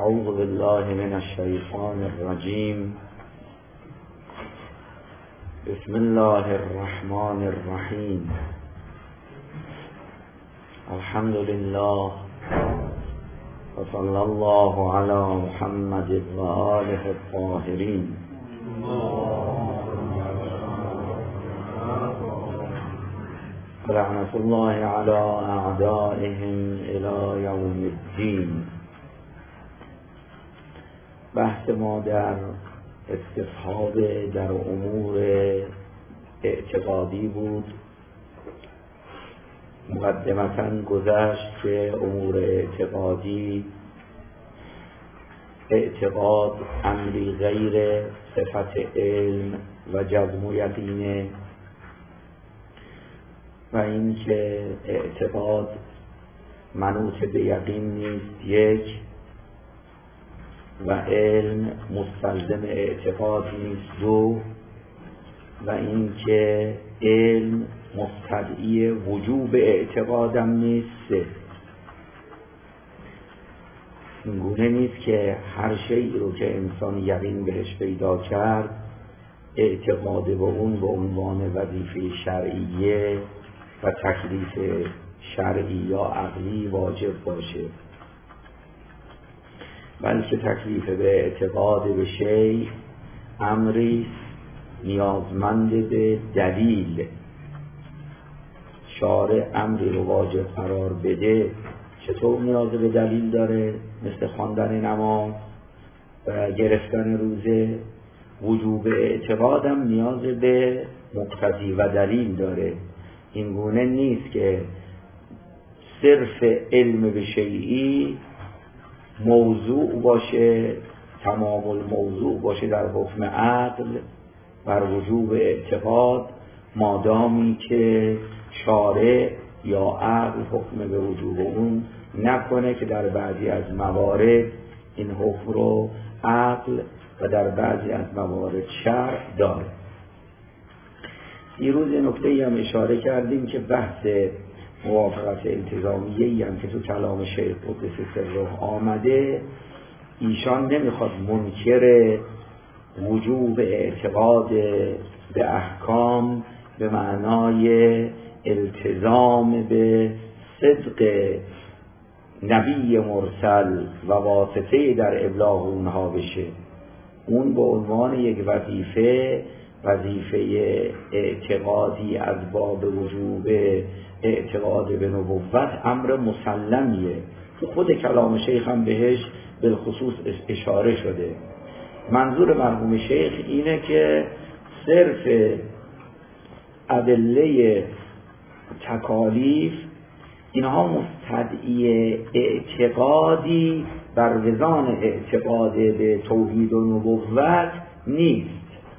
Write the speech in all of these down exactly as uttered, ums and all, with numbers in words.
اعوذ بالله من الشیطان الرجیم. بسم الله الرحمن الرحیم. الحمد لله و صلی الله علی محمد و آله الطاهرین. لعنت الله علی اعدائهم الی یوم الدین. بحث ما در استصحاب در امور اعتقادی بود. مقدمتاً گذشت که امور اعتقادی اعتقاد امری غیر صفت علم و جزم و یقینه و اینکه اعتقاد منوط به یقین نیست یک، و علم مستلزم اعتقاد نیست دو، و اینکه علم مستدعی وجوب اعتقادم نیست سه. اینگونه نیست که هر شیئی رو که انسان یقین بهش پیدا کرد اعتقاد به اون به عنوان وظیفه شرعیه و تکلیف شرعی یا عقلی واجب باشه، بلکه تکلیف به اعتقاد به شیء امری نیازمند به دلیل. شارع امری رو واجب قرار بده چطور نیاز به دلیل داره؟ مثل خواندن نماز و گرفتن روزه. وجوب اعتقادم نیاز به مقتضی و دلیل داره. این گونه نیست که صرف علم به شیئی موضوع باشه، تمام الموضوع باشه در حکم عقل بر وجوب اعتقاد، مادامی که شارع یا عقل حکم به وجوب اون نکنه که در بعضی از موارد این حکم رو عقل و در بعضی از موارد شرع داره. دیروز نکته‌ای هم اشاره کردیم که بحث موافقت التزامیه‌ای هم که تو کلام شیخ قدس سره آمده، ایشان نمیخواد منکر وجوب اعتقاد به احکام به معنای التزام به صدق نبی مرسل و واسطه در ابلاغ اونها بشه. اون به عنوان یک وظیفه وظیفه اعتقادی از باب وجوب اعتقاد به نبوت امر مسلمیه که خود کلام شیخ هم بهش بالخصوص اشاره شده. منظور مرحوم شیخ اینه که صرف ادله تکالیف اینها مستدعی اعتقادی بر وزان اعتقاد به توحید و نبوت نیست.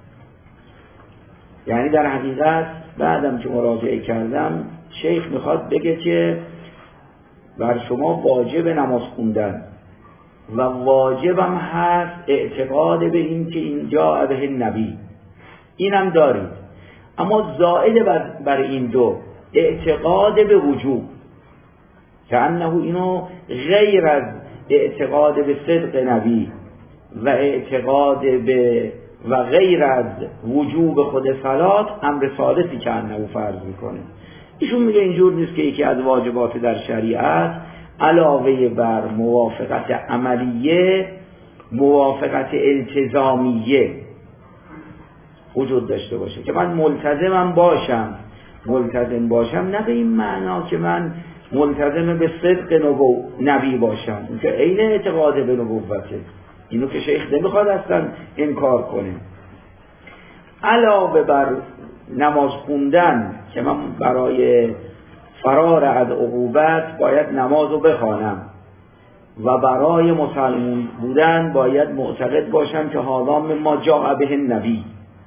یعنی در حقیقت بعدم که مراجعه کردم شیخ میخواد بگه که بر شما واجب نماز خوندن و واجبم هست اعتقاد به این که اینجا به نبی، اینم دارید، اما زائد بر, بر این دو اعتقاد به وجوب که انه اینو غیر از اعتقاد به صدق نبی و اعتقاد به و غیر از وجوب خود صلات امر ثالثی که انه فرض میکنه. ایشون میگه اینجور نیست که یکی از واجبات در شریعت علاوه بر موافقت عملیه موافقت التزامیه وجود داشته باشه که من ملتزمم باشم. ملتزم باشم نه به این معنا که من ملتزم به صدق نبو نبی باشم، این که عین اعتقاد به نبوته، اینو که شیخ نمیخواد اصلا انکار کنه. علاوه بر نماز خوندن که من برای فرار از عقوبت باید نماز رو بخوانم و برای مسلمون بودن باید معتقد باشم که حالا ما جاء به نبی.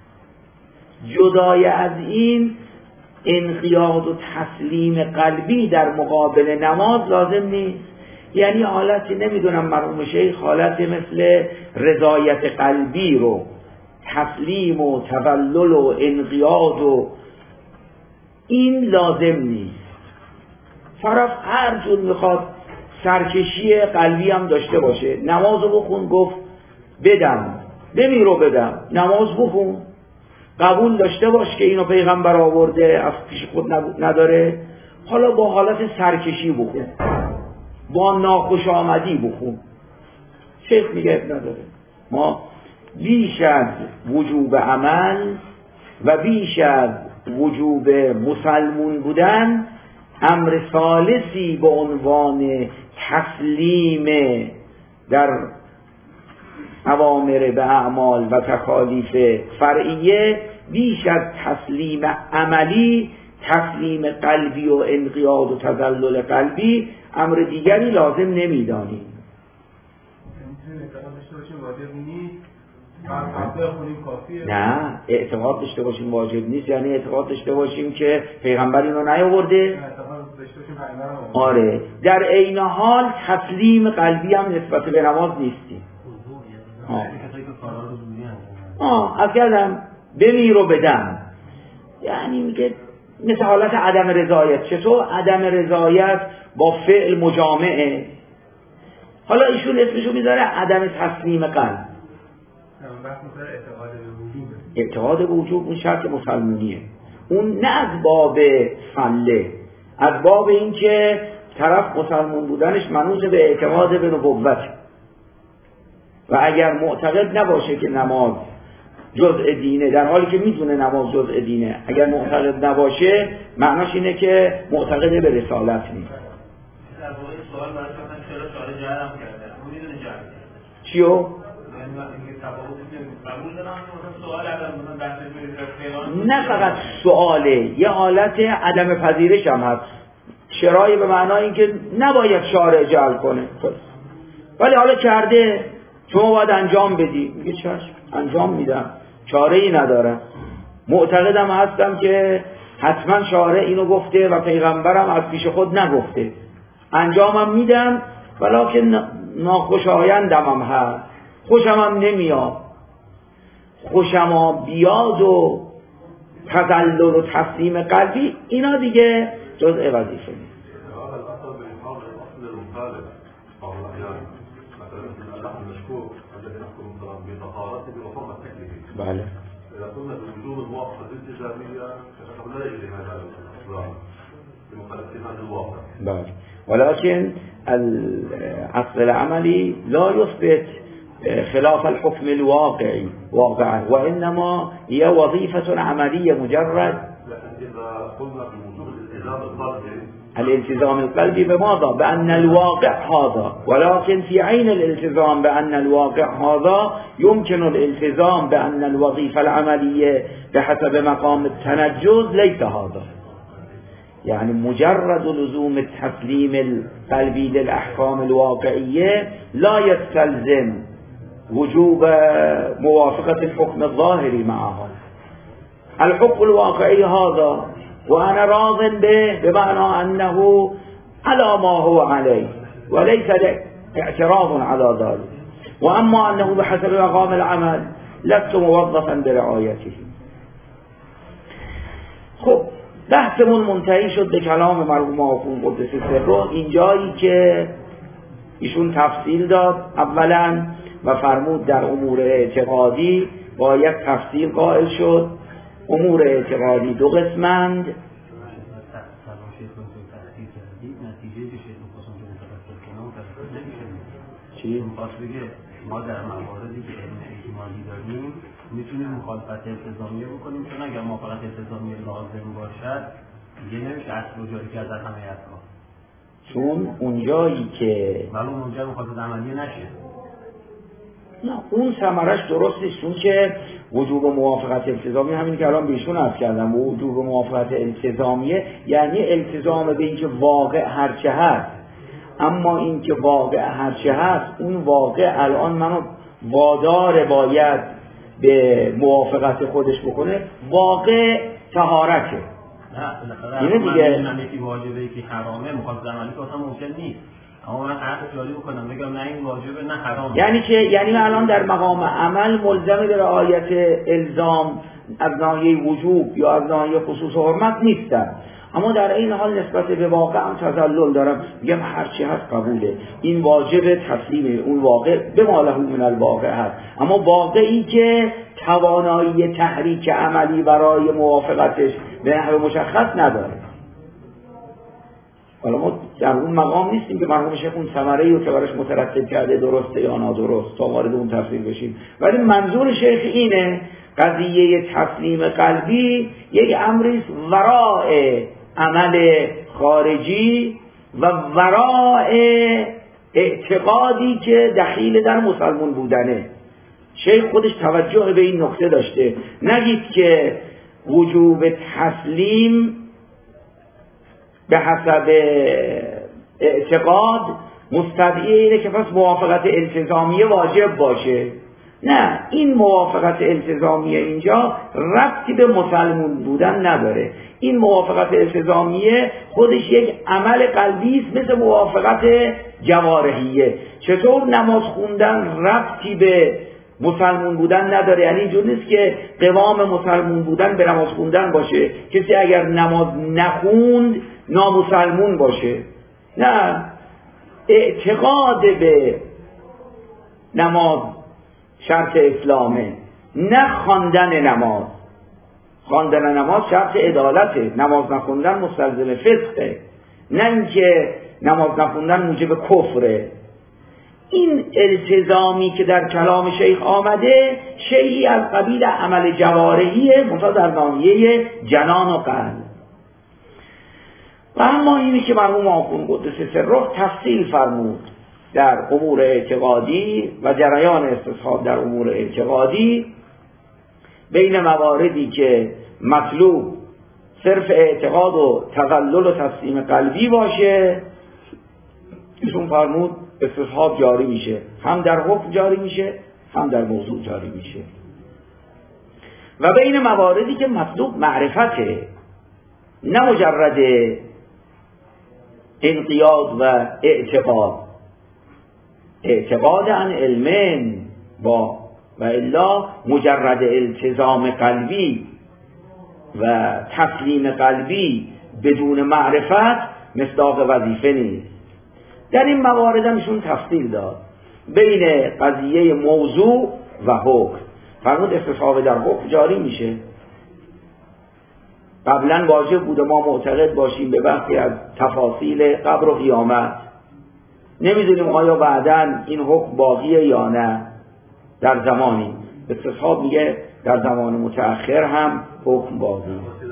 جدای از این انقیاد و تسلیم قلبی در مقابل نماز لازم نیست. یعنی حالتی نمیدونم مرحوم شیخ حالت مثل رضایت قلبی رو تسلیم و تولل و انقیاد و این لازم نیست. طرف هر جور میخواد سرکشی قلبی هم داشته باشه. نمازو بخون، گفت بدم، بمی رو بدم، نماز بخون، قبول داشته باش که اینو پیغمبر آورده، از پیش خود نداره. حالا با حالت سرکشی بخون، با ناخوش آمدی بخون. شیخ میگه اب نداره. ما بیش از وجوب عمل و بیش از وجوب مسلمون بودن، امر ثالثی به عنوان تسلیم در اوامر به اعمال و تکالیف فرعیه، بیش از تسلیم عملی، تسلیم قلبی و انقیاد و تذلل قلبی، امر دیگری لازم نمیدانیم. نه، اعتقاد داشته باشیم واجب نیست، یعنی اعتقاد داشته باشیم که پیغمبر اینو نیاورده. آره، در عین حال تسلیم قلبی هم نسبت به نماز نیستیم. آه از کردم بمیر و بدم، یعنی میگه مثل حالت عدم رضایت. چطور عدم رضایت با فعل مجامعه؟ حالا ایشون اسمشو میذاره عدم تسلیم قلب. اعتقاد به وجوب اون شرط مسلمونیه، اون نه از باب فله، از باب این که طرف مسلمون بودنش منوط به اعتقاد به نبوت، و اگر معتقد نباشه که نماز جزء دینه، در حالی که میدونه نماز جزء دینه، اگر معتقد نباشه معناش اینه که معتقد به رسالت نیست. چیو؟ نه فقط سواله، یه حالت عدم پذیرش هم هست. شرایع به معنای این که نباید شارع جعل کنه، ولی حالا کرده، شما باید انجام بدی. میگه چشم، انجام میدم، چاره ای ندارم. معتقدم هستم که حتما شارع اینو گفته و پیغمبرم از پیش خود نگفته، انجامم میدم، ولکن ناخوشایندم هم هست، خوشم هم نمیاد. خوشم بیاد و تذلل و تسلیم قلبی، اینا دیگه جزء وظیفه نیست. بله. إذا قلنا بوجوب الموافقة الالتزامية فنحن لا يجري هذا الإصرار بمخالفة الواقع. بله. ولكن الأصل العملي لا يثبت خلاف الحكم الواقعي واقعا، وإنما هي وظيفة عملية مجرد. لكن إذا قلنا بوجوب الالتزام القلبي، الالتزام القلبي بماذا؟ بأن الواقع هذا، ولكن في عين الالتزام بأن الواقع هذا يمكن الالتزام بأن الوظيفة العملية بحسب مقام التنجز ليس هذا. يعني مجرد لزوم التسليم القلبي للأحكام الواقعية لا يستلزم وجوب موافقة الحكم الظاهري معها. الحكم الواقعي هذا وأنا راض به بمعنى أنه على ما هو عليه وليس اعتراض على ذلك، وأما أنه بحسب مقام العمل لست موظفا برعايته. خب بحثمون منتهی شد به کلام مرحوم آخوند قدس سره، اینجایی که ایشون تفصیل داد اولا و فرمود در امور اعتقادی باید تفصیل قائل شد. امور اعتقادی دو قسمند. چی؟ میخواست بگه ما در مواردی که علم احتمالی داریم میتونیم مخالفت التزامیه بکنیم، چون اگر مخالفت التزامیه لازم باشد دیگه نمیشه اصل و جاری کرد در همه احکام، چون اونجایی که معلوم اونجا مخالفت عملیه نشه. نه اون ثمرش درست نیست، چون که وجوب موافقت التزامی همین که الان بهشون عرض کردم، وجوب موافقت التزامیه یعنی التزام به اینکه واقع هرچه هست، اما اینکه واقع هرچه هست اون واقع الان منو وادار باید به موافقت خودش بکنه، واقع طهارته. نه اینه دیگه من یکی واجبه که حرامه مخالفت عملی که اصلا ممکن نیست، اما من حق جاری بکنم بگم نه این واجبه نه حرامه. یعنی که یعنی من الان در مقام عمل ملزم به رعایت الزام از ناحیه وجوب یا از ناحیه خصوص حرمت نیستم، اما در این حال نسبت به واقع هم تذلل دارم، میگم هرچی هست قبوله، این واجب تسلیمه، اون واقع به ما له من الواقع هست، اما واقعی که توانایی تحریک عملی برای موافقتش به نحو مشخص نداره. حالا ما در اون مقام نیستیم که مرحوم شیخ اون ثمره‌ای رو که براش مترتب کرده درسته یا نادرست تا وارد اون تفصیل بشیم، ولی منظور شیخ اینه قضیه تسلیم قلبی یک امری وراء عمل خارجی و وراء اعتقادی که دخیل در مسلمان بودنه. شیخ خودش توجه به این نکته داشته، نگید که وجوب تسلیم به حسب اعتقاد مستدعی اینه که پس موافقت التزامیه واجب باشه. نه، این موافقت التزامیه اینجا ربطی به مسلمون بودن نداره. این موافقت التزامیه خودش یک عمل قلبی است، مثل موافقت جوارحیه. چطور نماز خوندن ربطی به مسلمون بودن نداره؟ یعنی اینجور نیست که قوام مسلمون بودن به نماز خوندن باشه، کسی اگر نماز نخوند نامسلمون باشه. نه، اعتقاد به نماز شرط اسلامه، نه خواندن نماز. خواندن نماز شرط عدالته، نماز نخوندن مستلزم فسقه، نه اینکه نماز نخوندن موجب کفره. این التزامی که در کلام شیخ آمده شیعی از قبیل عمل جوارحیه، منتها در ناحیه جنان و قلب. و اما اینی که مرحوم آخوند قدس سره تفصیل فرمود در امور اعتقادی و جریان استصحاب در امور اعتقادی، بین مواردی که مطلوب صرف اعتقاد و تذلل و تسلیم قلبی باشه، ایشون فرمود استصحاب جاری میشه، هم در حکم جاری میشه هم در موضوع جاری میشه. و بین مواردی که مطلوب معرفته، نه مجرد انقیاد و اعتقاد، اعتقاد عن علم با و الا مجرد التزام قلبی و تسلیم قلبی بدون معرفت مصداق وظیفه نیست. در این موارد همشون تفصیل داد بین قضیه موضوع و حکم. فرمود استصحاب در حکم جاری میشه. قبلا واجب بوده ما معتقد باشیم به بحثی از تفاصیل قبر و قیامت، نمیدونیم آیا بعداً این حکم باقیه یا نه. در زمانی استصحاب میگه در زمان متأخر هم حکم باقی.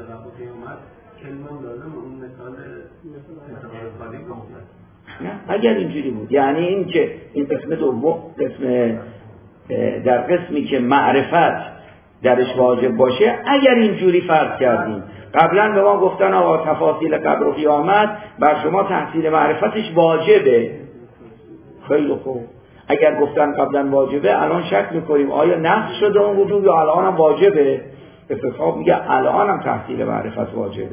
نه، اگر اینجوری بود، یعنی این که این قسم دوم، قسم در قسمی که معرفت درش واجب باشه، اگر اینجوری فرض کردیم قبلا به ما گفتن آقا تفاصیل قبر و قیامت بر شما تحصیل معرفتش واجبه، خیلی خوب. اگر گفتن قبلا واجبه، الان شک میکنیم آیا نقص شده اون وجوب یا الان هم واجبه؟ استصحاب میگه الان هم تحصیل معرفت واجبه.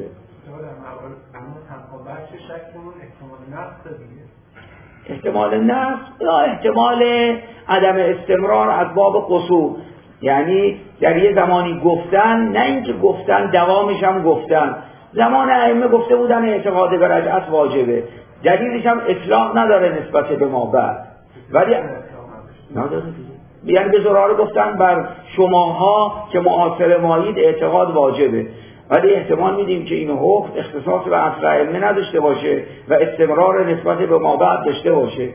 احتمال نقص یا احتمال عدم استمرار از باب قصور، یعنی در یه زمانی گفتن، نه اینکه گفتن دوامش هم گفتن. زمان ائمه گفته بودن اعتقاد به رجعت واجبه، جدیدش هم اطلاق نداره نسبت به ما بعد، ولی نداره دیگه. یعنی به زراره گفتن بر شماها که معاصر مایید اعتقاد واجبه، ولی احتمال میدیم که این حکم اختصاص به اصل علمه نداشته باشه و استمرار نسبت به ما بعد داشته باشه.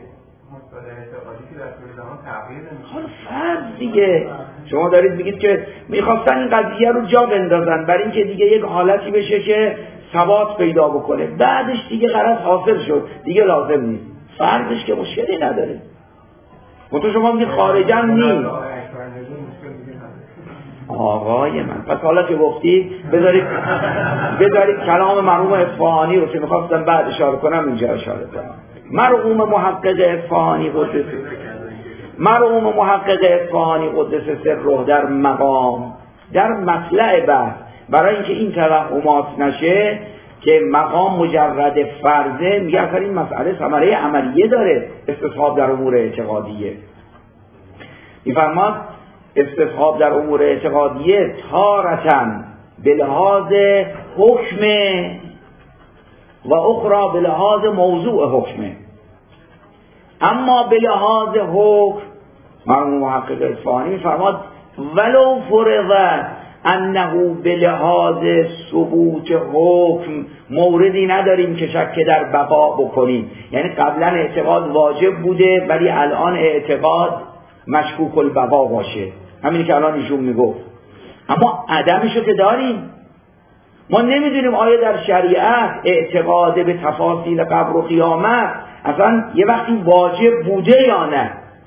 حالا فرض دیگه شما دارید میگید که میخواستن این قضیه رو جا بندازن برای اینکه دیگه یک حالتی بشه که ثبات پیدا بکنه، بعدش دیگه غرض حاصل شد دیگه لازم نیست. فرضش که مشکلی نداره. منتها شما میگید خارجن نیست. آقای من، پس حالا که گفتی بذارید بذارید کلام مرحوم اصفهانی رو که میخواستم بعد اشاره کنم اینجا اشاره کنم. مرحوم محقق اصفهانی قدس مرحوم محقق اصفهانی قدس سره در مقام، در مطلع بحث، برای اینکه این توهمات نشه که مقام مجرد فرضه، میگه اصلا این مسئله ثمره عملیه داره، استصحاب در امور اعتقادیه. میفرماد استصحاب در امور اعتقادیه تارتن به لحاظ حکم و اخرى به لحاظ موضوع حکمه. اما به لحاظ حکم مرحوم محقق اصفهانی فرماد ولو فرض انه به لحاظ ثبوت حکم موردی نداریم که شک در بقا بکنیم، یعنی قبلا اعتقاد واجب بوده ولی الان اعتقاد مشکوک البقا باشه، همینی که الان ایشون میگفت. اما عدمشو که داریم، ما نمیدونیم آیا در شریعت اعتقاد به تفاصیل قبر و قیامت اصلا یه وقتی واجب بوده یا نه.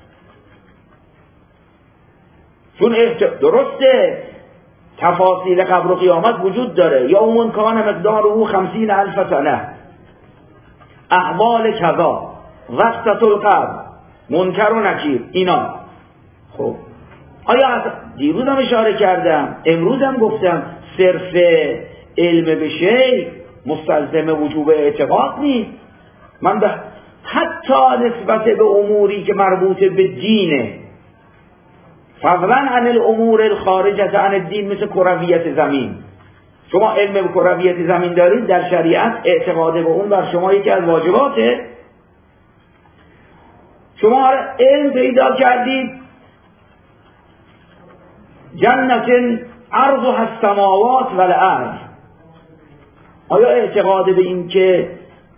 چون درسته تفاصیل قبر و قیامت وجود داره، یا اون کان مقدار او خمسین الف سنه، احوال کذا، وسط القبر، منکر و نکیر، اینا. خب آیا دیروز هم اشاره کردم، امروز هم گفتم صرف علم به شیء مستلزم وجوب اعتقاد نیست. من به حتی نسبت به اموری که مربوط به دینه، فضلا عن الامور الخارجه عن الدین، مثل کرویت زمین، شما علم به کرویت زمین دارید، در شریعت اعتقاد به اون بر شما یکی از واجباته. شما علم پیدا کردید جنت عرضها السماوات والارض، آیا اعتقاد به این که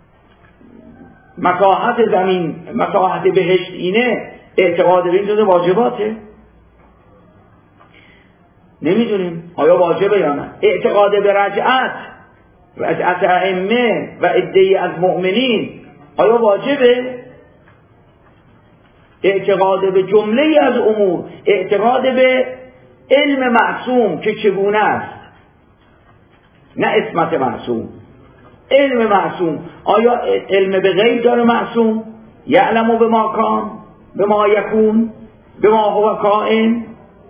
مساحت زمین مساحت بهشت اینه، اعتقاد به این جزء واجباته؟ نمیدونیم آیا واجبه یا نه. اعتقاد به رجعت رجعت ائمه و عده‌ای از مؤمنین آیا واجبه؟ اعتقاد به جمله از امور، اعتقاد به علم معصوم که چگونه است، نه اسمت معصوم، علم معصوم. آیا علم به غیب داره معصوم؟ یعلم به ما کان، به ما یکون، به ما هو کائن.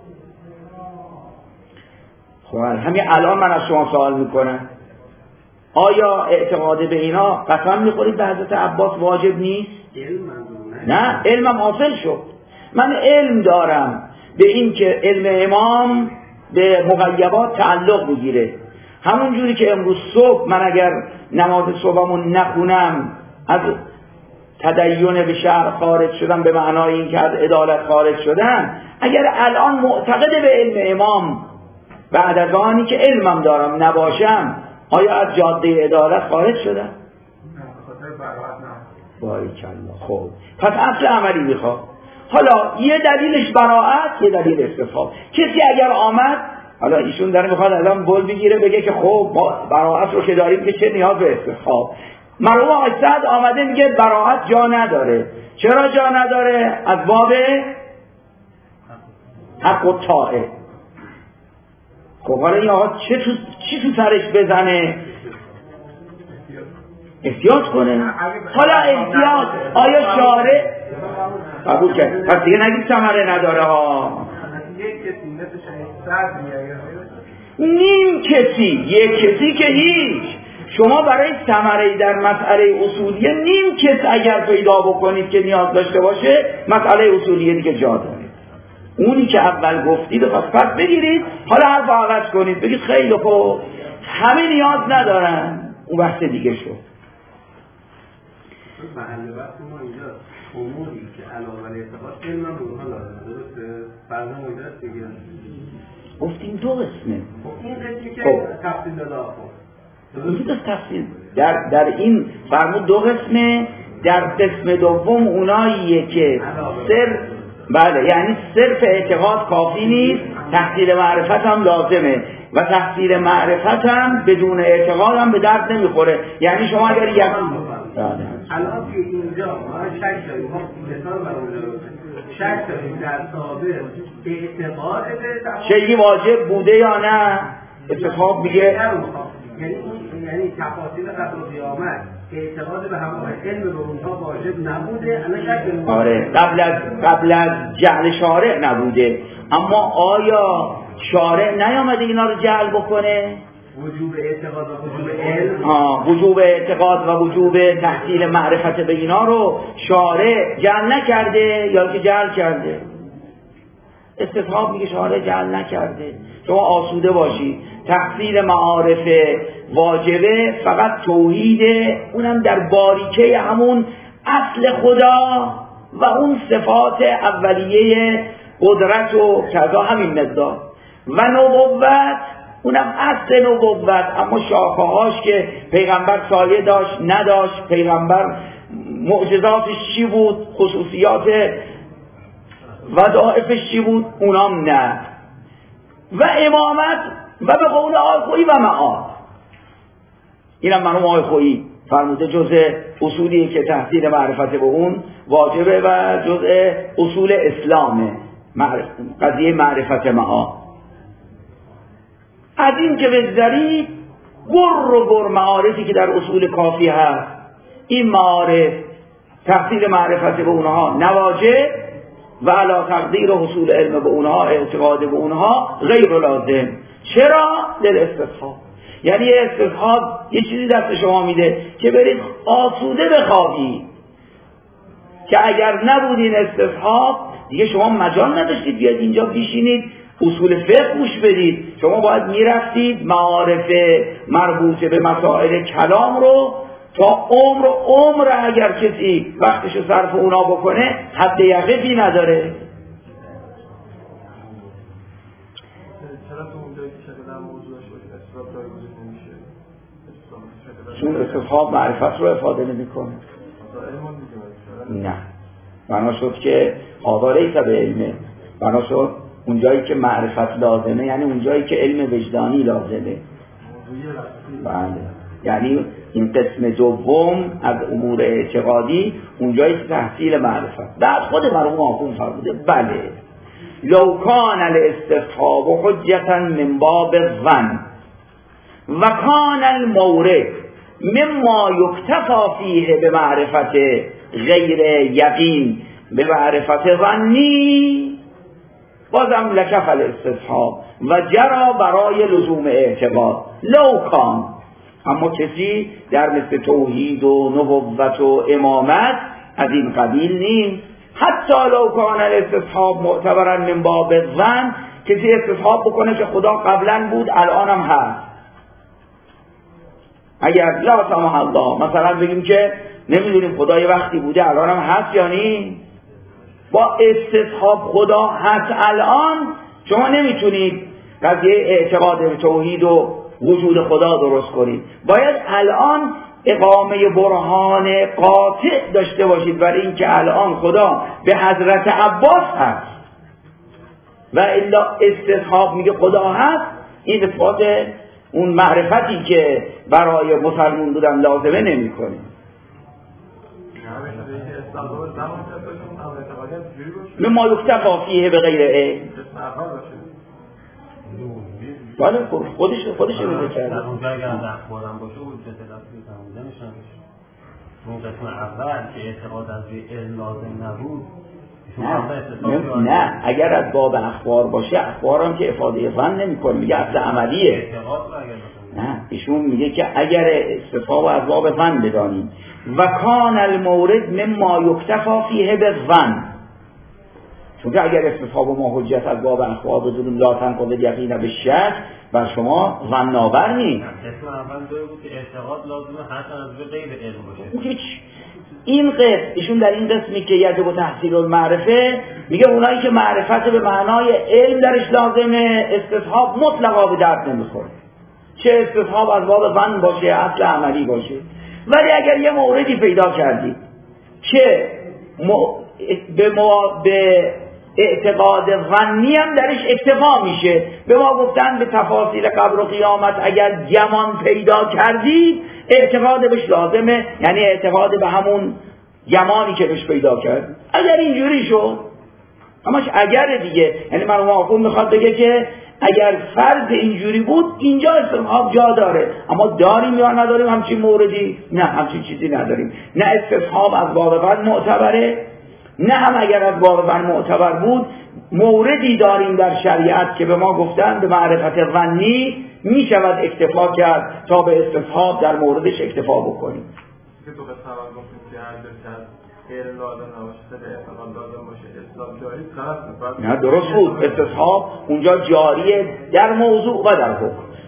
خب همین الان من از شما سوال میکنم، آیا اعتقاد به اینا قسم میخورید به حضرت عباس واجب نیست؟ نه، علمم حاصل شد. من علم دارم به این که علم امام به مغیبات تعلق بگیره. همون جوری که امروز صبح من اگر نماز صبحمون نخونم از تدین به شرع خارج شدم، به معنای این که از عدالت خارج شدم، اگر الان معتقد به علم امام بعد از آنی که علمم دارم نباشم، آیا از جاده عدالت خارج شدم؟ باریکالله. خب پس اصل عملی میخواد. حالا یه دلیلش براءت، یه دلیل استفهام. کسی اگر آمد، حالا ایشون داره میخواد الان بول بگیره بگه که خب براءت رو که داریم که چه نیاز به استفهام. مرحوم آقای سعد آمده میگه براءت جا نداره. چرا جا نداره؟ از باب حق و طاعه. خب حالا این آقا چه تو چی تو سرش بزنه؟ احتیاط کنه. حالا احتیاط آیا شارع قبول کرد؟ پس دیگه نگید ثمره نداره ها. نیم کسی، یک کسی که هیچ. شما برای ثمره در مسئله اصولیه نیم کس اگر پیدا بکنید که نیاز داشته باشه، مسئله اصولیه دیگه جا داره. اونی که اول گفتید پس پس بگیرید، حالا حرف عوض کنید، بگید خیلی خوب همه نیاز ندارن، اون وقت دیگه شد. محل بحث ما اینجا اموری که علاوه بر اعتقاد علم هم اونها لازمه، درسته؟ فرضاً اونجاست دیگه. گفتیم دو قسمه. خب این قسمی که تفصیل داده آخر. درسته تفصیل. در در این فرمود دو قسمه، در قسم دوم اوناییه که صرف بله یعنی صرف اعتقاد کافی نیست، تحصیل معرفت هم لازمه و تحصیل معرفت هم بدون اعتقاد هم به درد نمیخوره. یعنی شما اگر یک الان که اینجا ما شک داریم، ما مثال برامون شک داریم در سابق اعتقاد به شیئی واجب بوده یا نه، اتفاق میگه یعنی یعنی تفاصیل قبر و قیامت اعتقاد به همه علم به اونها واجب نبوده، الان شک داریم. آره قبل از قبل از جعل شارع نبوده، اما آیا شارع نیامده اینا رو جعل بکنه؟ وجوب اعتقاد و وجوب علم، آه وجوب اعتقاد و وجوب تحصیل معرفت به اینا رو شارع جعل نکرده یا که جعل کرده؟ استفهام میگه شارع جعل نکرده. شما آسوده باشید، تحصیل معارف واجبه فقط توحیده، اونم در باریکه همون اصل خدا و اون صفات اولیه قدرت و کذا همین مقدار. و نبوت اونم اصل نبوت، اما شاخه‌هاش که پیغمبر سایه داشت نداشت، پیغمبر معجزاتش چی بود، خصوصیات وظایفش چی بود، اونام نه. و امامت و به قول آقای خویی و معاد، اینم مرحوم آقای خویی فرموده جزء اصولیه که تحصیل معرفت به اون واجبه و جزء اصول اسلامه، قضیه معرفت معاد. از این که بگذرید گر و گر معارفی که در اصول کافی هست، این معارف تحصیل معرفت به اونها نواجب و علا تقدیر و حصول علم به اونها، اعتقاد به اونها غیر لازم. چرا؟ للاستصحاب. یعنی استصحاب یه چیزی دست شما میده که برید آسوده بخوابید، که اگر نبودین استصحاب دیگه شما مجال نداشتید بیاد اینجا بشینید اصول فقه گوش بدید. شما باید میرفتید معارف مربوط به مسائل کلام رو تا عمر عمر اگر کسی وقتشو صرف اونا بکنه حد یقفی نداره. چون استصحاب معرفت رو افاده نمی‌کنه. نه، بنا شد که هذا لیس به علمه، بنا شد اونجایی که معرفت لازمه یعنی اونجایی که علم وجدانی لازمه. بله، یعنی این قسم دوم از امور اعتقادی اونجایی که تحصیل معرفت. بعد خود مرحوم آخوند فرموده بله لو کان الاستصحاب حجتا من باب الظن و کان المورد مما یکتفا فیه به معرفت غیر یقین به معرفت ظنی بازم لکف الاستصحاب و جرا برای لزوم اعتقاد لو کان. اما کسی در مثل توحید و نبوت و امامت از این قبیل نیست. حتی لو کان الاستصحاب معتبرا من باب الظن، کسی استصحاب بکنه که خدا قبلا بود الانم هست. اگر لا سمح الله مثلا بگیم که نمیدونیم خدا یه وقتی بوده الانم هست یا نی، با استصحاب خدا هست الان شما نمیتونید قضیه اعتقاد به توحید و وجود خدا درست کنید. باید الان اقامه برهان قاطع داشته باشید برای اینکه الان خدا به حضرت عباس هست و الا استصحاب میگه خدا هست. این اثبات اون معرفتی که برای مسلمون بودن لازمه نمی کنه. مما یکتفا فیه به غیر علم. بله خودش خودش رو کرده. اونجا اگر از اخبارم باشه بود چه تلفظی فهمیده میشن. اون قسم اول که اعتقاد از علم لازم نبود. نه نه اگر از باب اخبار باشه اخبارم که افاده ظن نمی‌کنه، میگه اصل عملیه. نه ایشون میگه که اگر استصحاب از باب ظن بدانیم و کان المورد مما یکتفا فیه بالظن، چون که اگر استصحاب ما حجت از باب اخبار بدونیم لا تنقض الیقین بالشک بر شما ظن آور نیست. اسم اول بود که اعتقاد لازمه حتی از غیر علم باشه. هیچ این قسم ایشون در این قسمی که یجب و تحصیل المعرفه میگه اونایی که معرفت به معنای علم درش لازمه استصحاب مطلقا به درد نمیخوره، چه استصحاب از باب ظن باشه اصل عملی باشه. ولی اگر یه موردی پیدا کردید که م... به, مو... به اعتقاد ظنی هم درش اکتفا میشه، به ما گفتن به تفاصیل قبر و قیامت اگر گمان پیدا کردید اعتقاد بهش لازمه، یعنی اعتقاد به همون گمانی که بهش پیدا کرد. اگر اینجوری شد همش اگر دیگه، یعنی مرحوم آخوند میخواد بگه که اگر فرض اینجوری بود اینجا استصحاب جا داره، اما داریم یا نداریم همچین موردی؟ نه همچین چیزی نداریم. نه استصحاب از باب ظن معتبره، نه هم اگر از باب ظن معتبر بود موردی داریم در شریعت که به ما گفتن به معرفت ظنی می شود اکتفا کرد تا به استصحاب در موردش اکتفا بکنیم. که تو به سوال گفتیم که هر جد غیر لازم نباشه به اعتقاد لازم باشه اسلام جاری غلط. نه درست بود، استصحاب اونجا جاریه در موضوع و در حکم.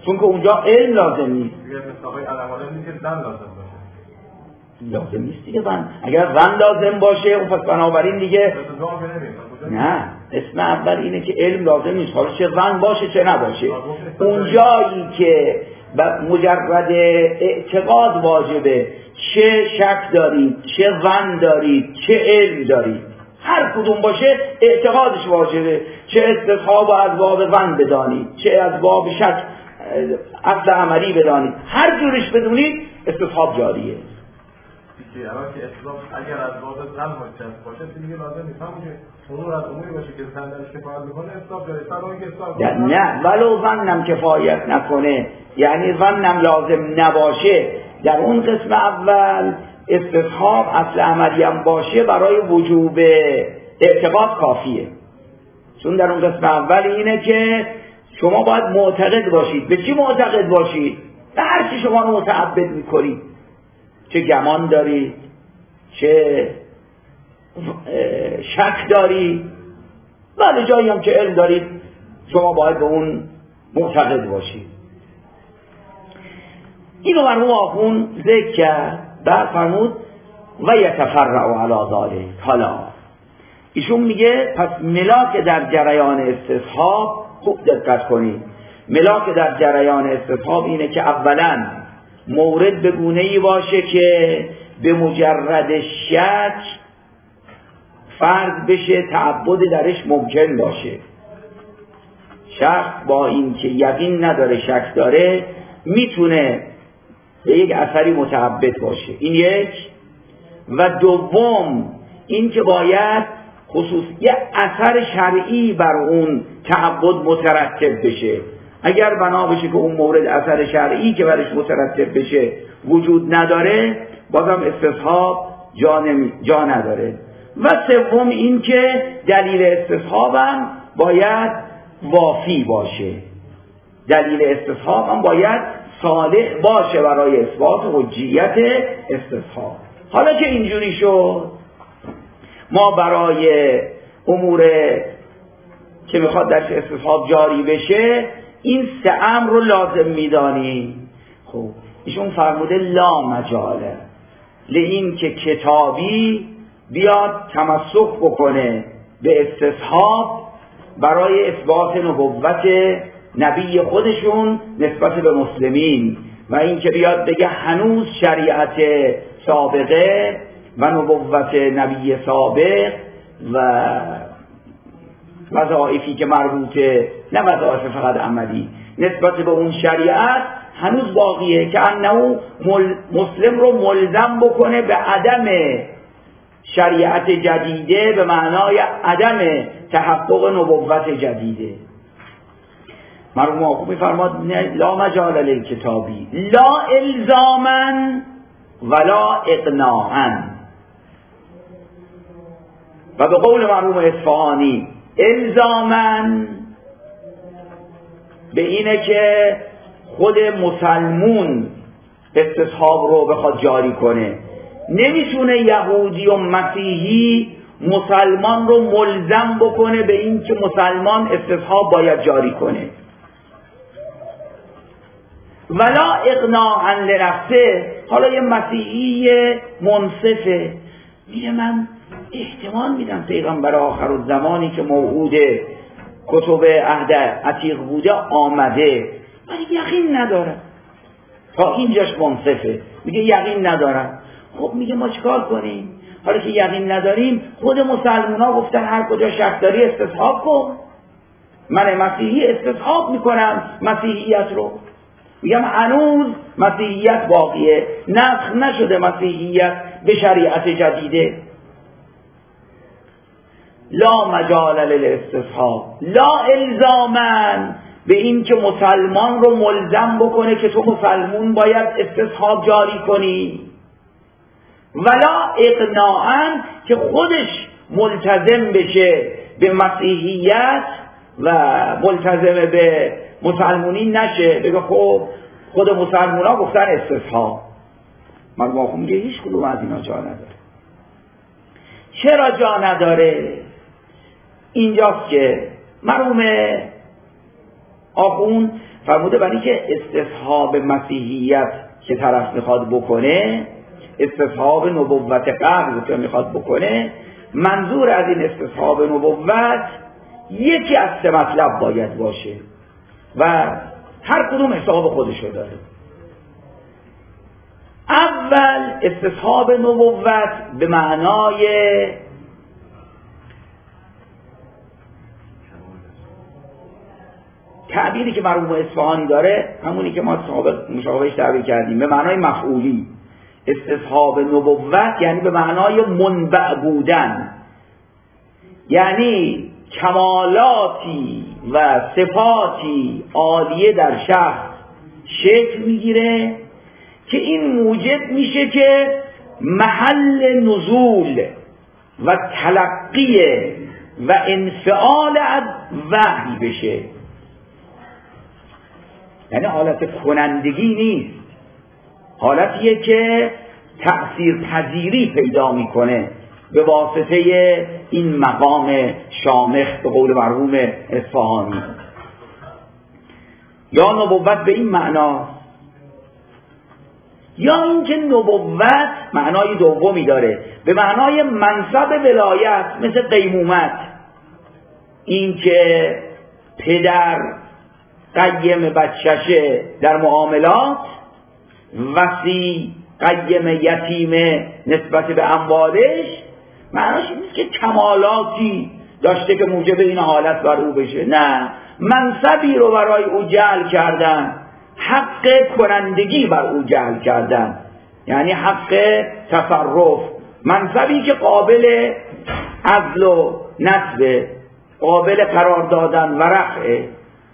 چون که اونجا علم لازم نیست. دیگه مساقی علمانه نیست که زن لازم باشه. لازم نیست دیگه زن. اگر زن لازم باشه اون پس بنابراین دیگه نه، اسم اول اینه که علم لازم نیست، حالا چه زن باشه چه نباشه. اونجایی که مجرد اعتقاد واجبه، چه شک دارید، چه ظن دارید، چه علم دارید، هر کدوم باشه اعتقادش واجبه. چه استصحاب و اسباب ظن بدانید، چه اسباب شک اصل عملی بدانید، هر جورش بدونید استصحاب جاریه. دیگه الان که اسلام اگر اسباب ظن حجت باشه دیگه لازم نیست همون امور از اموری باشه که زن درش کفایت میکنه اسلام جاری. سلام که اسلام نه ولو ظنم کفایت نکنه، یعنی ظنم لازم نباشه، در اون قسم اول استصحاب اصل عملی هم باشه برای وجوب اعتقاد کافیه. چون در اون قسم اول اینه که شما باید معتقد باشید. به چی معتقد باشید؟ به هر چی شما رو متعبد میکنید، چه گمان دارید، چه شک دارید، ولی جایی هم که علم دارید شما باید به اون معتقد باشید. اینو مرحوم آخون ذکر کرد، بعد فرمود و یتفرع علی ذلک. حالا ایشون میگه پس ملاک در جریان استصحاب، خوب دقت کنید، ملاک در جریان استصحاب اینه که اولا مورد به گونه‌ای باشه که به مجرد شک فرض بشه تعبد درش ممکن باشه. شخص با این که یقین نداره شک داره میتونه به یک اثری متعبد باشه، این یک. و دوم این که باید خصوص یک اثر شرعی بر اون تعبد مترتب بشه. اگر بنا بشه که اون مورد اثر شرعی که برش مترتب بشه وجود نداره، بازم استصحاب جا, نمی... جا نداره. و سوم این که دلیل استصحابم باید وافی باشه، دلیل استصحابم باید صالح باشه برای اثبات حجیت استصحاب. حالا که اینجوری شد، ما برای امور که میخواد در استصحاب جاری بشه این سه امر رو لازم میدانیم. خب ایشون فرموده لا مجاله لئین که کتابی بیاد تمسک بکنه به استصحاب برای اثبات نبوت نبی خودشون نسبت به مسلمین، و این که بیاد بگه هنوز شریعت سابقه و نبوت نبی سابق و وظایفی که مربوطه، نه وظایف فقط عملی، نسبت به اون شریعت هنوز باقیه که انه مسلم رو ملزم بکنه به عدم شریعت جدیده، به معنای عدم تحقق نبوت جدیده. مرحوم آقا می‌فرماد لا مجال للکتابی لا الزاما ولا اقناعا. و به قول مرحوم اصفهانی الزاما به اینه که خود مسلمون استصحاب رو بخواد جاری کنه. نمیتونه یهودی و مسیحی مسلمان رو ملزم بکنه به این که مسلمان استصحاب باید جاری کنه. ولا اقناعا لنفسه. حالا یه مسیحی منصفه میگه من احتمال میدم پیغمبر آخر الزمانی که موعود کتب عهد عتیق بوده آمده، ولی یقین نداره. تا اینجاش منصفه، میگه یقین ندارم. خب میگه ما چیکار کنیم؟ حالا که یقین نداریم، خود مسلمان ها گفتن هر کجا شک داری استصحاب کن. من مسیحی استصحاب میکنم مسیحیت رو، میگم هنوز مسیحیت باقیه، نسخ نشده مسیحیت به شریعت جدیده. لا مجال للاستصحاب لا الزاما به این که مسلمان رو ملزم بکنه که تو مسلمون باید استصحاب جاری کنی، ولا اقناعا که خودش ملتزم بشه به مسیحیت و ملتزم به مسلمونی نشه، بگه خب خود مسلمون ها گفتن استصحاب. من واقعا میگه هیچ کدوم از اینا جا نداره. چرا جا نداره؟ اینجاست که مرحوم آخوند فرموده برای که استصحاب مسیحیت که طرف میخواد بکنه، استصحاب نبوت قبل که میخواد بکنه، منظور از این استصحاب نبوت یکی از سه مطلب باید باشه و هر کدوم حساب خودشو داره. اول استصحاب نبوت به معنای تعبیری که مرحوم اصفهانی داره، همونی که ما مشابهش تعبیر کردیم، به معنای مفعولی. استصحاب نبوت یعنی به معنای منبع بودن، یعنی کمالاتی و صفاتی عالیه در شخص شکل میگیره که این موجب میشه که محل نزول و تلقی و انفعال از وحی بشه. یعنی حالت کنندگی نیست، حالتیه که تأثیر پذیری پیدا میکنه به واسطه این مقام شامخ به قول مرحوم اصفهانی. یا نبوت به این معنا، یا اینکه نبوت معنای دومی داره به معنای منصب ولایت، مثل قیمومت، اینکه پدر قیم بچشه در معاملات، وصی قیم یتیمه نسبت به اموالش، معناش این نیست که کمالاتی داشته که موجب این حالت بر او بشه، نه، منصبی رو برای او جعل کردن، حق کنندگی بر او جعل کردن، یعنی حق تصرف، منصبی که قابل عزل و نصب، قابل قرار دادن و رفعه.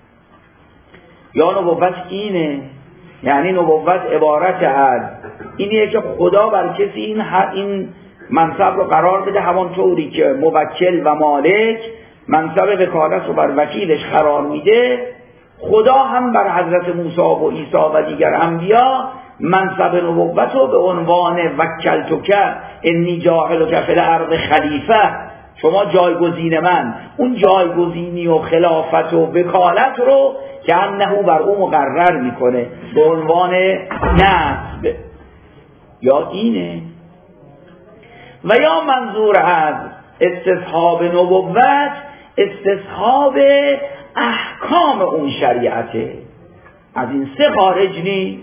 یا نبوت اینه، یعنی نبوت عبارت از اینیه که خدا بر کسی این این منصب رو قرار بده، همانطوری که موکل و مالک منصب وکالت رو بر وکیلش قرار میده، خدا هم بر حضرت موسی و عیسی و دیگر انبیا منصب نبوت رو به عنوان وکلتک انی جاعلک فی الارض خلیفه، شما جایگزین من، اون جایگزینی و خلافت و وکالت رو که انه بر او مقرر میکنه به عنوان نصب. یا اینه. و یا منظور از استصحاب نبوت استصحاب احکام اون شریعته، از این سه خارج نیست.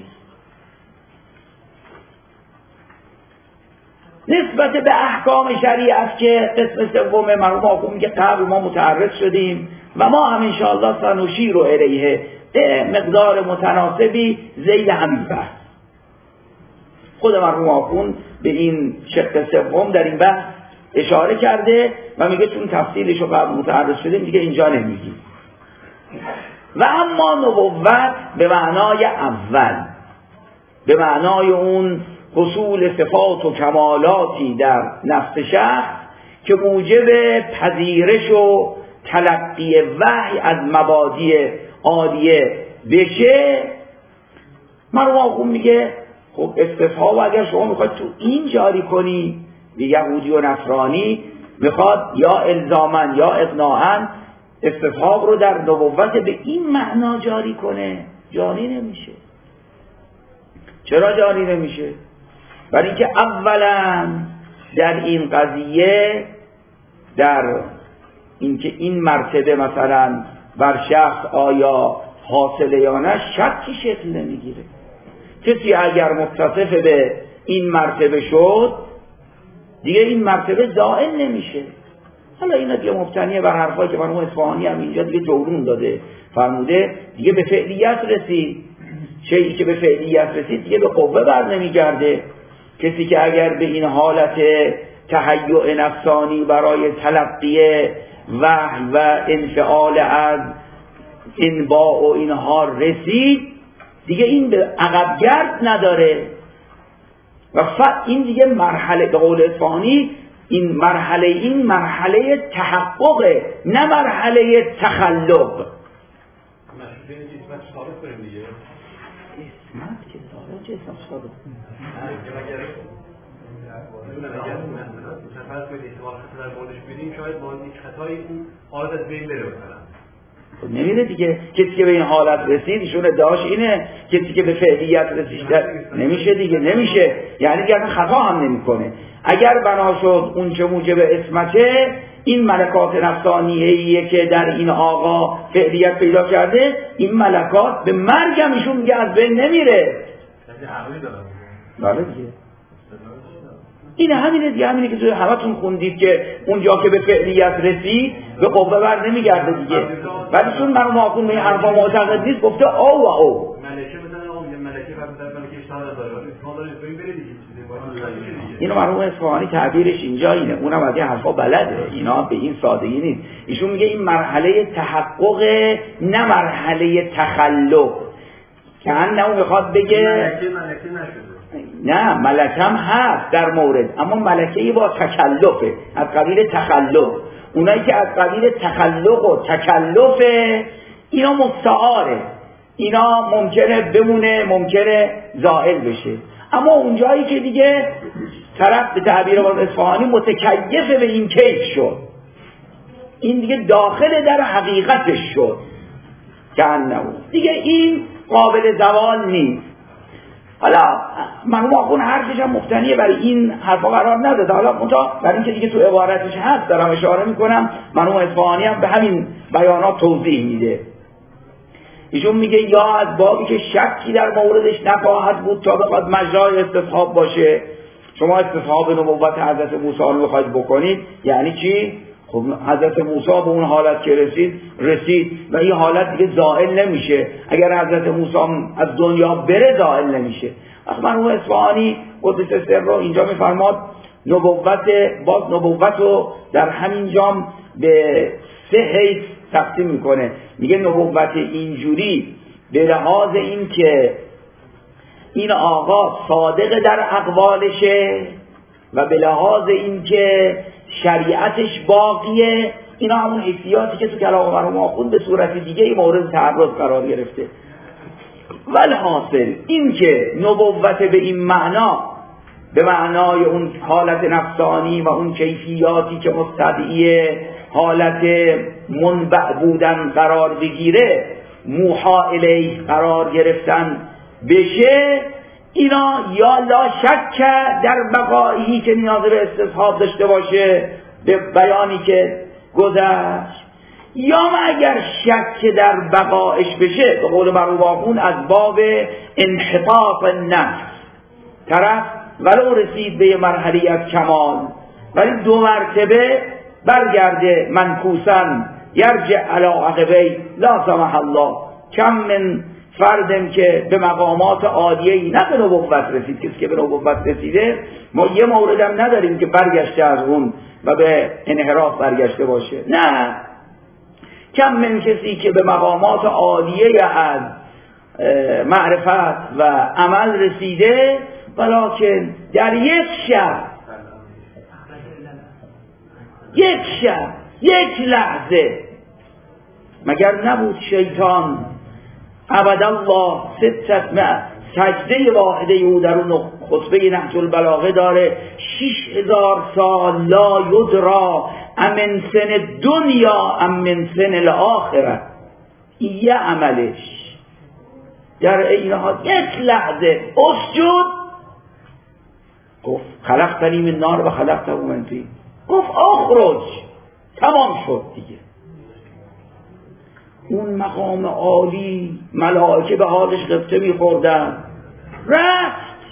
نسبت به احکام شریعت که قسم سوم مرحوم آخوند که قبل ما متعرض شدیم و ما هم انشاءالله سنشیر الیه به مقدار متناسبی ذیل همین بحث. خود مرحوم آخوند به این شق سوم در این بحث اشاره کرده و میگه چون تفصیلش رو قبل متعرض شدیم دیگه اینجا نمیگیم. و اما نبوت به معنای اول، به معنای اون حصول صفات و کمالاتی در نفس شخص که موجب پذیرش و تلقی وحی از مبادی عالیه بشه. مرحوم آخوند میگه خب استصحاب اگر شما میخواید تو این جاری کنی، به یهودی و نصرانی میخواد یا الزامن یا اقناعن استصحاب رو در نبوت به این معنا جاری کنه، جاری نمیشه. چرا جاری نمیشه؟ برای اینکه اولا در این قضیه، در اینکه این مرتبه مثلا بر شخص آیا حاصله یا نه شکی شکل نمیگیره. کسی اگر متصف به این مرتبه شد دیگه این مرتبه دائم نمیشه. حالا اینا دیگه مبتنیه بر حرفایی که مرحوم اصفهانی هم اینجا دیگه جورون داده، فرموده دیگه به فعلیت رسید، شیئی که به فعلیت رسید دیگه به قوه بر نمیگرده. کسی که اگر به این حالت تهیع نفسانی برای تلقی وحی و انفعال از انباء و اینها رسید دیگه این به عقب گرد نداره و این دیگه مرحله به قول اصفهانی این مرحله این مرحله تحقق، نه مرحله تخلق. اسمت ثابت کنیم دیگه. اسمت که ثابت چه اسمت ثابت کنیم؟ مثلا فرض کنید احتمال خطا در موردش بدیم، شاید با این خطای اون حالت از بین بره مثلا. نمیره دیگه. کسی که به این حالت رسید ایشون ادعاش اینه، کسی که به فعلیت رسید نمیشه دیگه، نمیشه، یعنی دیگه خطا هم نمیکنه. اگر بنا شد اون چه موجب اسمته، این ملکات نفسانیه‌ایه که در این آقا فعلیت پیدا کرده، این ملکات به مرگ هم ایشون میگه از بین نمیره. بله دیگه. این همینه دیگه، همینه که توی همتون خوندید که اونجا که به فعلیت رسید به قوه بر نمیگرده دیگه. ولی چون من معقول به این حرفا معتقد نیست، گفته او و او. ملکه مثلا اون ملکه بعد در ملکه اشتغال داره، اسماء داره ببین بره دیگه. اینو مرحوم اصفهانی تعبیرش اینجا اینه، اونم از این حرفا بلده، اینا به این سادگی نیست. ایشون میگه این مرحله تحقق، نه مرحله تخلق. که انه میخواد بگه ملکه ملکه نشده. نه، ملکم هست در مورد، اما ملکه‌ای با تکلفه، از قبیل تخلق. اونایی که از قبیل تخلق و تکلفه اینا مستعاره، اینا ممکنه بمونه، ممکنه زائل بشه. اما اونجایی که دیگه طرف به تعبیر مرحوم اصفهانی متکیف به این کیف شد، این دیگه داخل در حقیقتش شد که انه دیگه این قابل زوال نیست. حالا مرحوم آخوند حرفش هم مفتنیه، برای این حرفا قرار نداده. حالا منتها برای اینکه دیگه تو عبارتش هست دارم اشاره میکنم، مرحوم اصفهانی هم به همین بیانات توضیح میده. ایشون میگه یا از بابی که شکی در موردش نخواهد بود تا بخواد مجرای استصحاب باشه. شما استصحاب نبوت حضرت موسی رو بخواید بکنید، یعنی چی؟ خب حضرت موسی به اون حالت که رسید رسید و این حالت دیگه زائل نمیشه. اگر حضرت موسی از دنیا بره زائل نمیشه. وقت مرحوم اصفهانی قدس سر رو اینجا میفرماد نبوت، باز نبوت رو در همین جام به سه حیث تقسیم میکنه. میگه نبوت اینجوری به لحاظ این که این آقا صادق در اقوالشه و به لحاظ این که شریعتش باقیه، اینا همون حیثیاتی که تو کلام مرحوم آخوند به صورت دیگه ای مورد تعرض قرار گرفته. والحاصل این که نبوت به این معنا، به معنای اون حالت نفسانی و اون کیفیاتی که مستدعی حالت منبع بودن قرار بگیره، موحا الیه قرار گرفتن بشه، اینا یا لا شک در بقایی که نیاز به استصحاب داشته باشه به بیانی که گذشت، یا اگر شک در بقایش بشه به قول مرحوم آخوند از باب انحطاط نفس، طرف ولو رسید به مرحله از کمال ولی دو مرتبه برگرده منکوسن یرجع علی عقبی لا سمح الله. کم من فردم که به مقامات عالیه‌ای نه به نبوت رسید، کسی که به نبوت رسیده ما یه موردم نداریم که برگشته از اون و به انحراف برگشته باشه، نه، کم من کسی که به مقامات عالیه از معرفت و عمل رسیده ولکن در یک شب یک شب یک لحظه، مگر نبود شیطان عبدالله ستت مع سجده واحده او در اون خطبه نهج البلاغه داره شش هزار سال لا یدرا امن سن دنیا امن سن الاخره. یه عملش در این حال یک لحظه اسجد، گفت خلقتنی من نار و خلقته من طین، گفت اخرج، تمام شد دیگه. اون مقام عالی ملائکه به حالش قبطه میخوردن، رفت.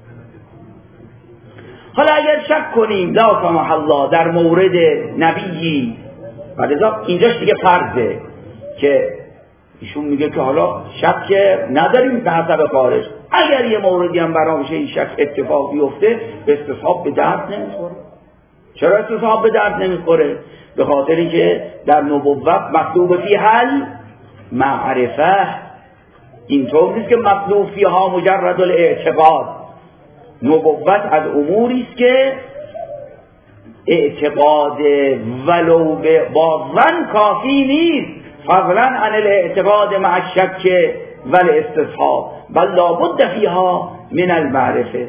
حالا اگر شک کنیم لا سمح الله در مورد نبیی، ولذا اینجاش دیگه فرضه که ایشون میگه که حالا شک نداریم به حسب خارج، اگر یه موردی هم برامشه این شک اتفاق بیفته استصحاب به درد نمیخوره. چرا استصحاب به درد نمیخوره؟ به خاطری که در نبوت مطلوب فی حل معرفه، اینطور نیست که مطلوب فیها مجرد الاعتقاد. نبوت از اموری است که اعتقاد ولو به باظن کافی نیست، فضلا عن الاعتقاد مع الشک والاستصحاب، بل لابد فیها من المعرفه.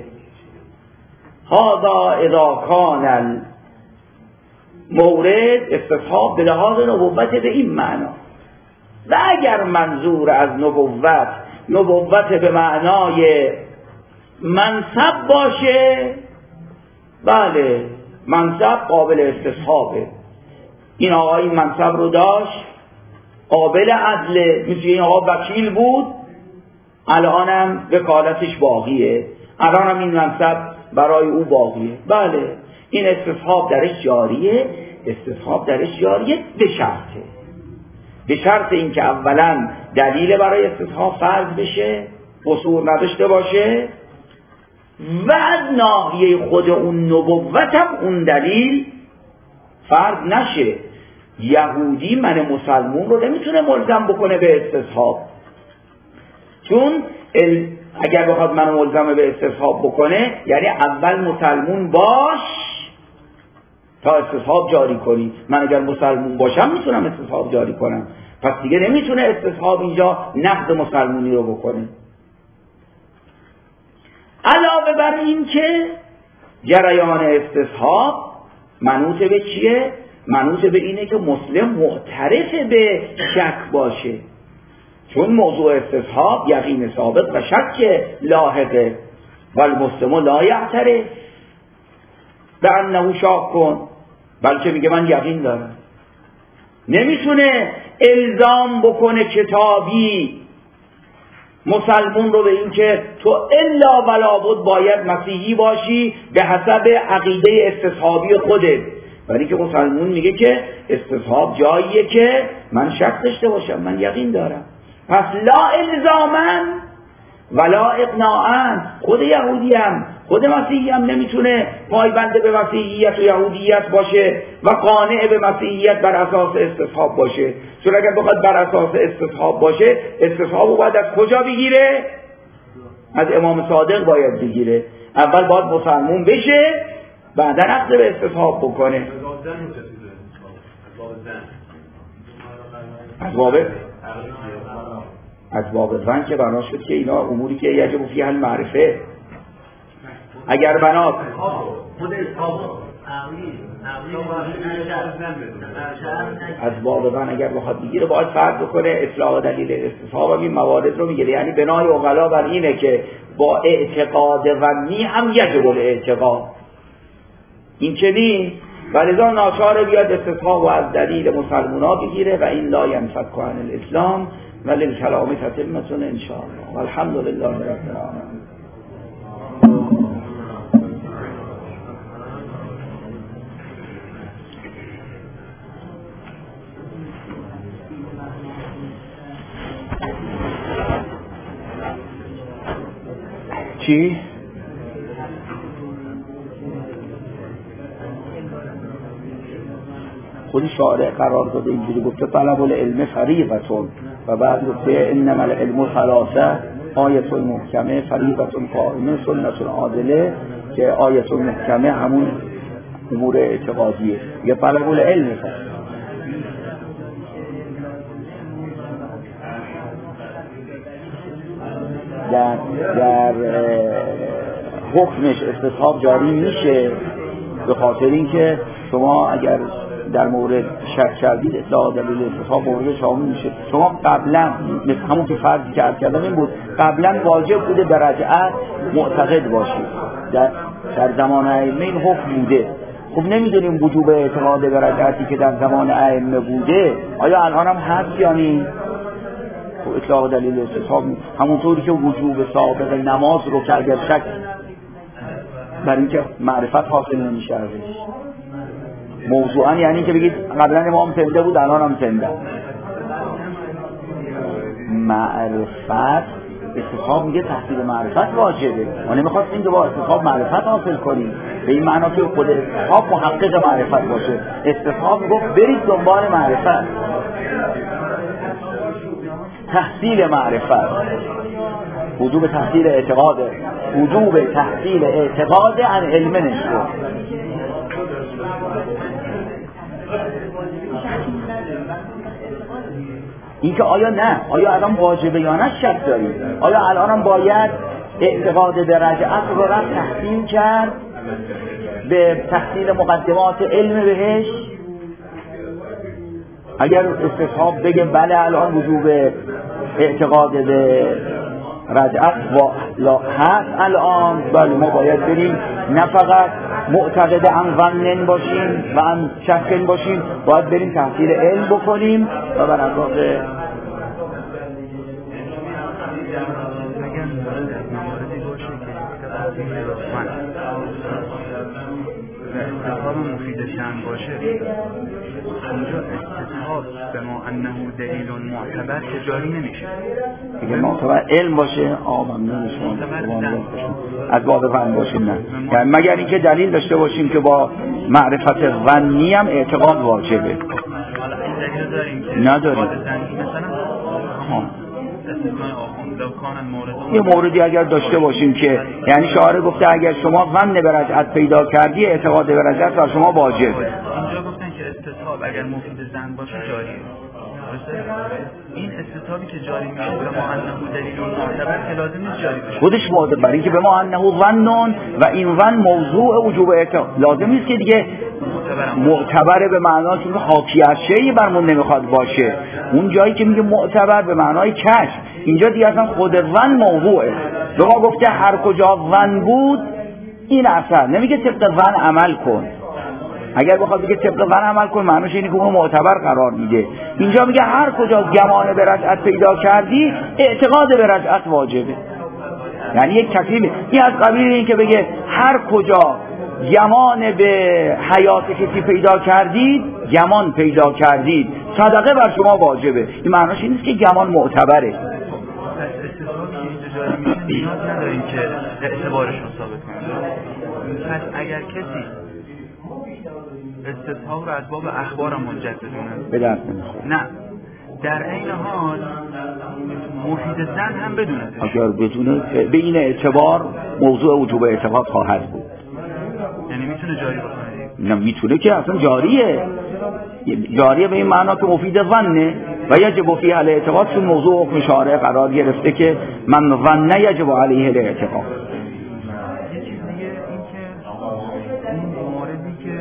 هذا اذا کان مورد استصحاب به لحاظ نبوت به این معنا. و اگر منظور از نبوت نبوت به معنای منصب باشه، بله منصب قابل استصحابه. این آقا این منصب رو داشت، قابل عدله، مثل این آقا وکیل بود، الانم وکالتش باقیه، الانم این منصب برای او باقیه، بله این استصحاب درش جاریه. استصحاب درش جاریه به شرطه، به شرط اینکه اولا دلیل برای استصحاب فرض بشه، قصور نداشته باشه، و از ناحیه خود اون نبوت هم اون دلیل فرض نشه. یهودی من مسلمون رو نمیتونه ملزم بکنه به استصحاب، چون ال... اگر بخواد من ملزم به استصحاب بکنه یعنی اول مسلمون باش تا استصحاب جاری کنی. من اگر مسلمون باشم میتونم استصحاب جاری کنم، پس دیگه نمیتونه استصحاب اینجا نقض مسلمونی رو بکنه. علاوه بر این که جریان استصحاب منوط به چیه؟ منوط به اینه که مسلم معترف به شک باشه، چون موضوع استصحاب یقین ثابت و شک لاحقه و المسلم لا یعترف به انه شاک کن، بلکه میگه من یقین دارم. نمیتونه الزام بکنه کتابی مسلمون رو به این که تو الا ولا بد باید مسیحی باشی به حسب عقیده استصحابی خودت، ولی که مسلمون میگه که استصحاب جاییه که من شک داشته باشم، من یقین دارم. پس لا الزامن ولا اقناعن. خود یهودی هم خود مسیحی هم نمیتونه پایبنده به مسیحیت و یهودیت باشه و قانع به مسیحیت بر اساس استصحاب باشه، چون اگر بخواد بر اساس استصحاب باشه، استصحاب رو باید از کجا بگیره؟ از امام صادق باید بگیره. اول باید مسلمون بشه، بعدا عقد به استصحاب بکنه. از باب از باب زن که بنا شد که اینا اموری که یجب فیها المعرفه. اگر بنا از باب زن اگر بخواد بگیره باید فرض بکنه اطلاق دلیل استصحاب و این موارد رو میگیره. یعنی بنای عقلا بر اینه که با اعتقاد ونی هم یجب الاعتقاد، این که نیست، ولذا ناچاره بیاد استصحاب و از دلیل مسلمونا بگیره و این لا ینفک عن الاسلام و للکلام تتمتون انشاءالله و الحمدلله رب العالمین. چی؟ خودی شارع قرار داده اینجوری گفته طلب العلم فریضتون و بعد گفته انما العلم ثلاثه آیت محکمه فریضت قائمه سنت عادله که آیت محکمه همون امور اعتقادیه. یه طلب العلم در در حکمش استصحاب جاری میشه، به خاطر اینکه شما اگر در مورد شک کردید اطلاع دلیل استصحاب مورد شامل میشه. شما قبلا مثل همون که فرضی که عرض کردم این بود، قبلا واجب بوده به رجعت معتقد باشید، در, در زمان ائمه این حکم بوده. خب نمیدونیم وجوب اعتقاد به رجعتی که در زمان ائمه بوده آیا الان هم هست یا نه. خب اطلاع دلیل استصحاب همونطوری که وجوب سابق نماز رو که اگر شک بر اینکه معرفت حاصل نمیشه ازش موضوعا، یعنی که بگید قبلا امام زنده بود الان هم زنده. معرفت استصحاب میگه تحصیل معرفت واجبه، ما نمیخواستیم که با استصحاب معرفت حاصل کنیم به این معنا که خود استصحاب محقق معرفت باشه. استصحاب گفت برید دنبال معرفت، تحصیل معرفت، وجوب تحصیل اعتقاد، وجوب تحصیل اعتقاد عن علم نشو. این که آیا نه، آیا الان واجبه یا نه شک داریم، آیا الان هم باید اعتقاد به رجعت رو رفت تحصیل کرد به تحصیل مقدمات علم بهش؟ اگر استصحاب بگه بله الان وجوب اعتقاد به رجعت و هست الان، بله ما باید بریم نه فقط معتقد ان ظنن باشیم و ان شکن باشیم، باید بریم تحصیل علم بکنیم و بر اساس استثاب مفیدشن باشه اونجا استثاب به ما انه دلیل معتبر که جاری نمیشه. اگه معتبر علم باشه آمم نمیشون از باب ظن باشیم نه، یعنی مگر اینکه دلیل داشته باشیم که با معرفت ظنی هم اعتقاد واجبه. حالا این دلیل داریم که نداریم مثلا استثناء آخوند لو کان المورد یه موردی اگر داشته باشیم که یعنی شاعر گفته اگر شما ظن به رجعت پیدا کردی اعتقاد به رجعت بر شما واجبه. اینجا گفتن که استصحاب اگر مفید زن باشه جاریه. این استصحابی که جاری میشه به ما انه دلیل معتبر که لازم نیست جاری بشه. خودش معتبر، برای اینکه به ما انه ظنون و این ظن موضوع وجوب اعتقاد، لازم نیست که دیگه معتبر به معنای که حاکی از شیء برمون نمیخواد باشه. اون جایی که میگه معتبر به معنای کشف، اینجا دیگه اصلا خود ظن موضوعه. به ما گفته هر کجا ظن بود این اثر، نمیگه طبق ظن عمل کن. اگر بخواد بگه طبق ظن عمل کن معنیش اینه که اون معتبر قرار میده. اینجا میگه هر کجا گمان به رجعت پیدا کردی اعتقاد به رجعت واجبه، یعنی یک تکلیف. این از قبیل این که بگه هر کجا گمان به حیات کسی پیدا کردید، گمان پیدا کردید، صدقه بر شما واجبه. این معنیش این نیست که گمان معتبره. پس استثباتی که اینجا جاری میشه نیاز نداریم که اعتبارش رو ثابت کنیم. پس اگر کسی استصحاب رو از باب اخبار هم منجد بدونه به درد نمیخوره، نه در عین حال مفید زن هم بدونه، اگر بدونه به این اعتبار موضوع وجوب اعتقاد خواهد بود. یعنی میتونه جاری بکنه؟ نه میتونه که اصلا جاریه، جاریه به این معنا که مفید ظنه و یجب فی الاعتقاد، چون موضوع حکم شارع قرار گرفته که من ظن یجب علیه الاعتقاد. یه چیز دیگه این که این مواردی که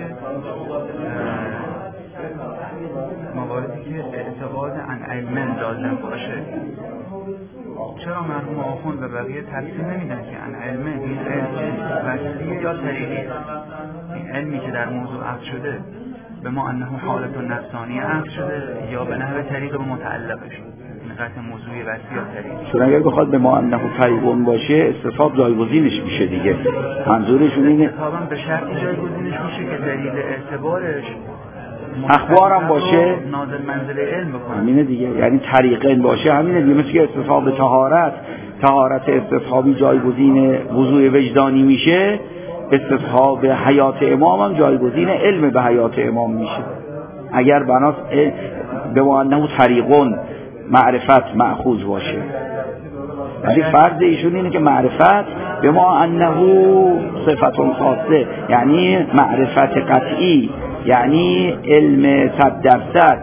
مواردی که اعتقاد عن علم لازم باشه، چرا مرحوم آخوند و بقیه تفسیر نمیدن که عن علم این علم وسیع یا طریقی؟ این علمی که در موضوع عقد شده به ما انه حالت نفسانی عقد شده یا به نحو طریق به متعلقش، این قطع موضوعی وسیع یا طریقی. چون اگر بخواد به ما انه طریقون باشه استصحاب جایگزینش میشه دیگه. منظورشون اینه استصحابا به شرطی جایگزینش میشه که دلیل اعتبارش اخبارم باشه، نازل منزل علم بکنه. همینه دیگه، یعنی طریقین باشه، همینه دیگه. مثل که استصحاب طهارت، طهارت استصحابی جایگزین وضوء وجدانی میشه، استصحاب حیات امام هم جایگزین علم به حیات امام میشه. اگر بناس به ما انه طریقون معرفت مأخوذ باشه، ولی فرض ایشون اینه که معرفت به ما انه صفت خاصه، یعنی معرفت قطعی، یعنی علم صد درصد.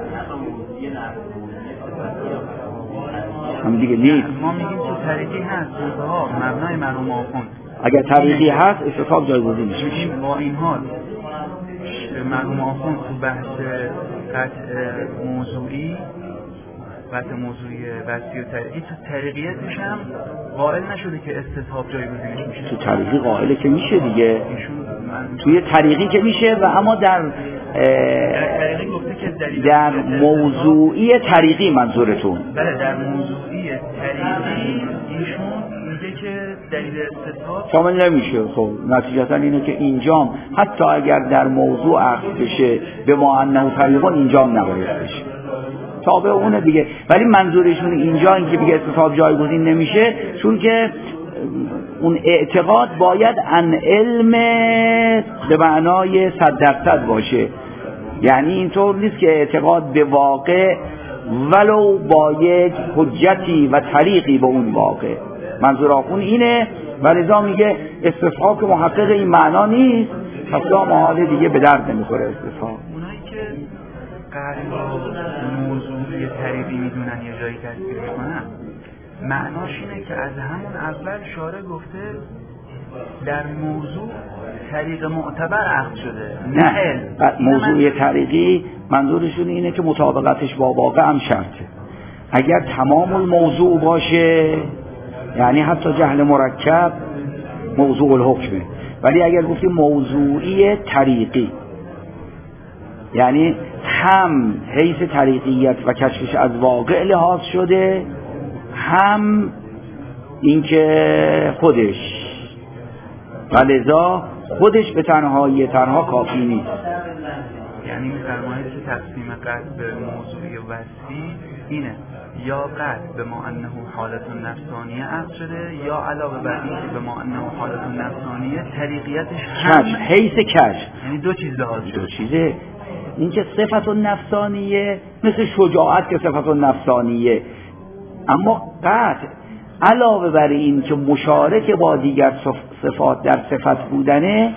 هم دیگه نیست. ما میگیم که طریقی هست، منتها مبنای مرحوم آخوند اگر طریقی هست استصحاب جایگزین میشه. میگیم با این حال مرحوم آخوند تو بحث قطع موضوعی، قطع موضوعی وسیع و طریقی، تو طریقیتش هم قائل نشده که استصحاب جایگزینش میشه. تو طریقی قائله که میشه دیگه، ایشون توی طریقی که میشه و اما در طریقی گفته که دلیل در موضوعی طریقی منظورتون؟ بله در موضوعی طریقی ایشون میگه که دلیل استصحاب کامل نمیشه. خب نتیجتا اینه که اینجام حتی اگر در موضوع عقد بشه به ما انه طریقون، اینجام نباید بشه، تابع اونه دیگه. ولی منظورشون اینجا این که بگه استصحاب جایگزین نمیشه، چون که اون اعتقاد باید ان علم به معنای صد درصد باشه. یعنی اینطور نیست که اعتقاد به واقع ولو با یک حجتی و طریقی به اون واقع. منظور آخون اینه و لذا میگه استصحاب که محقق این معنا نیست، پس دا محاله دیگه به درد نمیخوره استصحاب. اونایی که قرار موضوعی طریقی میدونن یه جایی تصویر میکنن، معناش اینه که از همون اول شارع گفته در موضوع طریق معتبر عقد شده نه موضوع طریقی منظورشون اینه که مطابقتش با واقع هم شرطه. اگر تمام الموضوع باشه یعنی حتی جهل مرکب موضوع الحکمه، ولی اگر گفتیم موضوعی طریقی یعنی هم حیث طریقیت و کشفش از واقع لحاظ شده، هم اینکه خودش و لذا خودش به تنهایی تنها کافی نیست. یعنی می‌فرمایید که تقسیم قصد به موضوعی وصفی اینه یا قصد به ما انه حالت نفسانیه عقد شده یا علاوه بر این که به ما انه حالت نفسانیه طریقیتش هم حیث کشف، یعنی دو چیز لحاظ شده. دو چیزه، این که صفت نفسانیه مثل شجاعت که صفت نفسانیه، اما قطع علاوه بر این که مشارک با دیگر صفات در صفت بودنه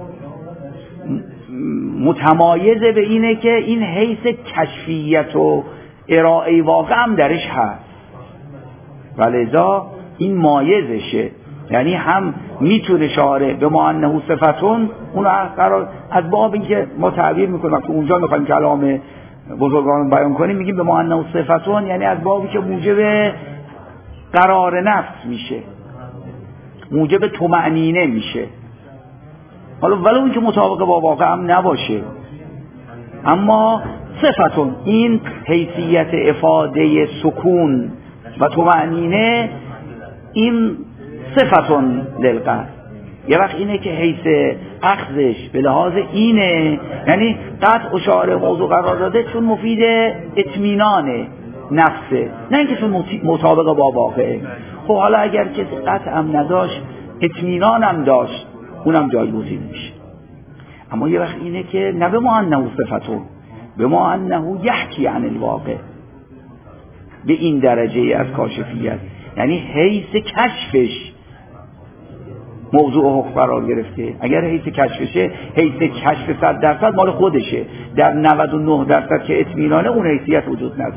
متمایزه به اینه که این حیث کشفیت و ارائه واقع هم درش هست و لذا این مایزشه، یعنی هم میتونه شارع به ما انه صفتون اون قرار از باب این که ما تعبیر میکنیم وقتی اونجا میخوایم کلام بزرگان بیان کنیم میگیم به ما انه صفتون، یعنی از بابی که موجب قرار نفس میشه، موجب طمأنینه میشه، حالا ولو این که مطابق با واقع هم نباشه، اما صفتون این حیثیت افاده سکون و طمأنینه این صفتون للقلب. یه وقت اینه که حیث اخذش به لحاظ اینه، یعنی قطع و شارع موضوع قرار داده چون مفید اطمینان نفسه، نه اینکه چون مطابق با واقعه. خب حالا اگر کسی قطع هم نداشت اطمینان هم داشت اونم جایگزین میشه. اما یه وقت اینه که نه به ما انه صفتون، به ما انه یحکی عن الواقع، به این درجه از کاشفیت، یعنی حیث کشفش موضوع حکم قرار گرفته. اگر حیث کشفشه، حیث کشف صد درصد مال خودشه، در نود و نه درصد که اطمینانه اون حیثیت وجود نداره.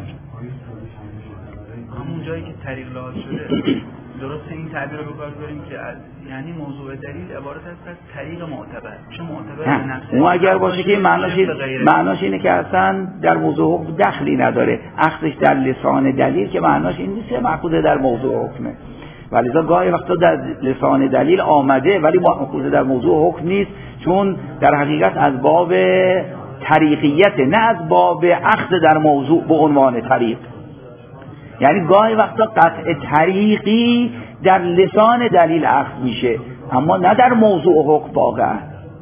همون جایی که طریق لحاظ شده درست این تعبیر رو بکار بریم که از یعنی موضوع دلیل عبارت است از طریق معتبر، چه معتبر به نفسه. اون اگر باشه که معناش معناش اینه که اصلا در موضوع حکم دخلی نداره، اخذش در لسان دلیل که معناش این نیست مأخوذ در موضوع حکمه، ولی ذا گاهی وقتا در لسان دلیل آمده ولی مأخوذ در موضوع حکم نیست، چون در حقیقت از باب طریقیت نه از باب اخذ در موضوع به عنوان طریق. یعنی گاهی وقتا قطع طریقی در لسان دلیل اخذ میشه اما نه در موضوع حکم واقعا.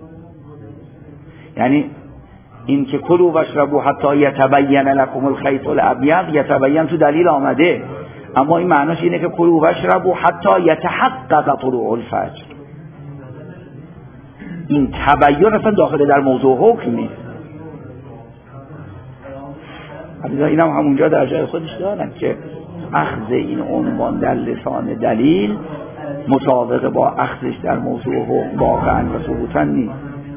یعنی این که کلوا واشربوا حتی یتبین لکم الخیط الابیض یتبین تو دلیل آمده، اما این معناش اینه که کلوا واشربوا حتی یتحقق طلوع الفجر. این تبین اصلا داخل در موضوع حکم نیست. این هم همونجا در جای خودش دارن که اخذ این عنوان در لسان دلیل مطابق با اخذش در موضوع حکم واقعا و ثبوتا نیست.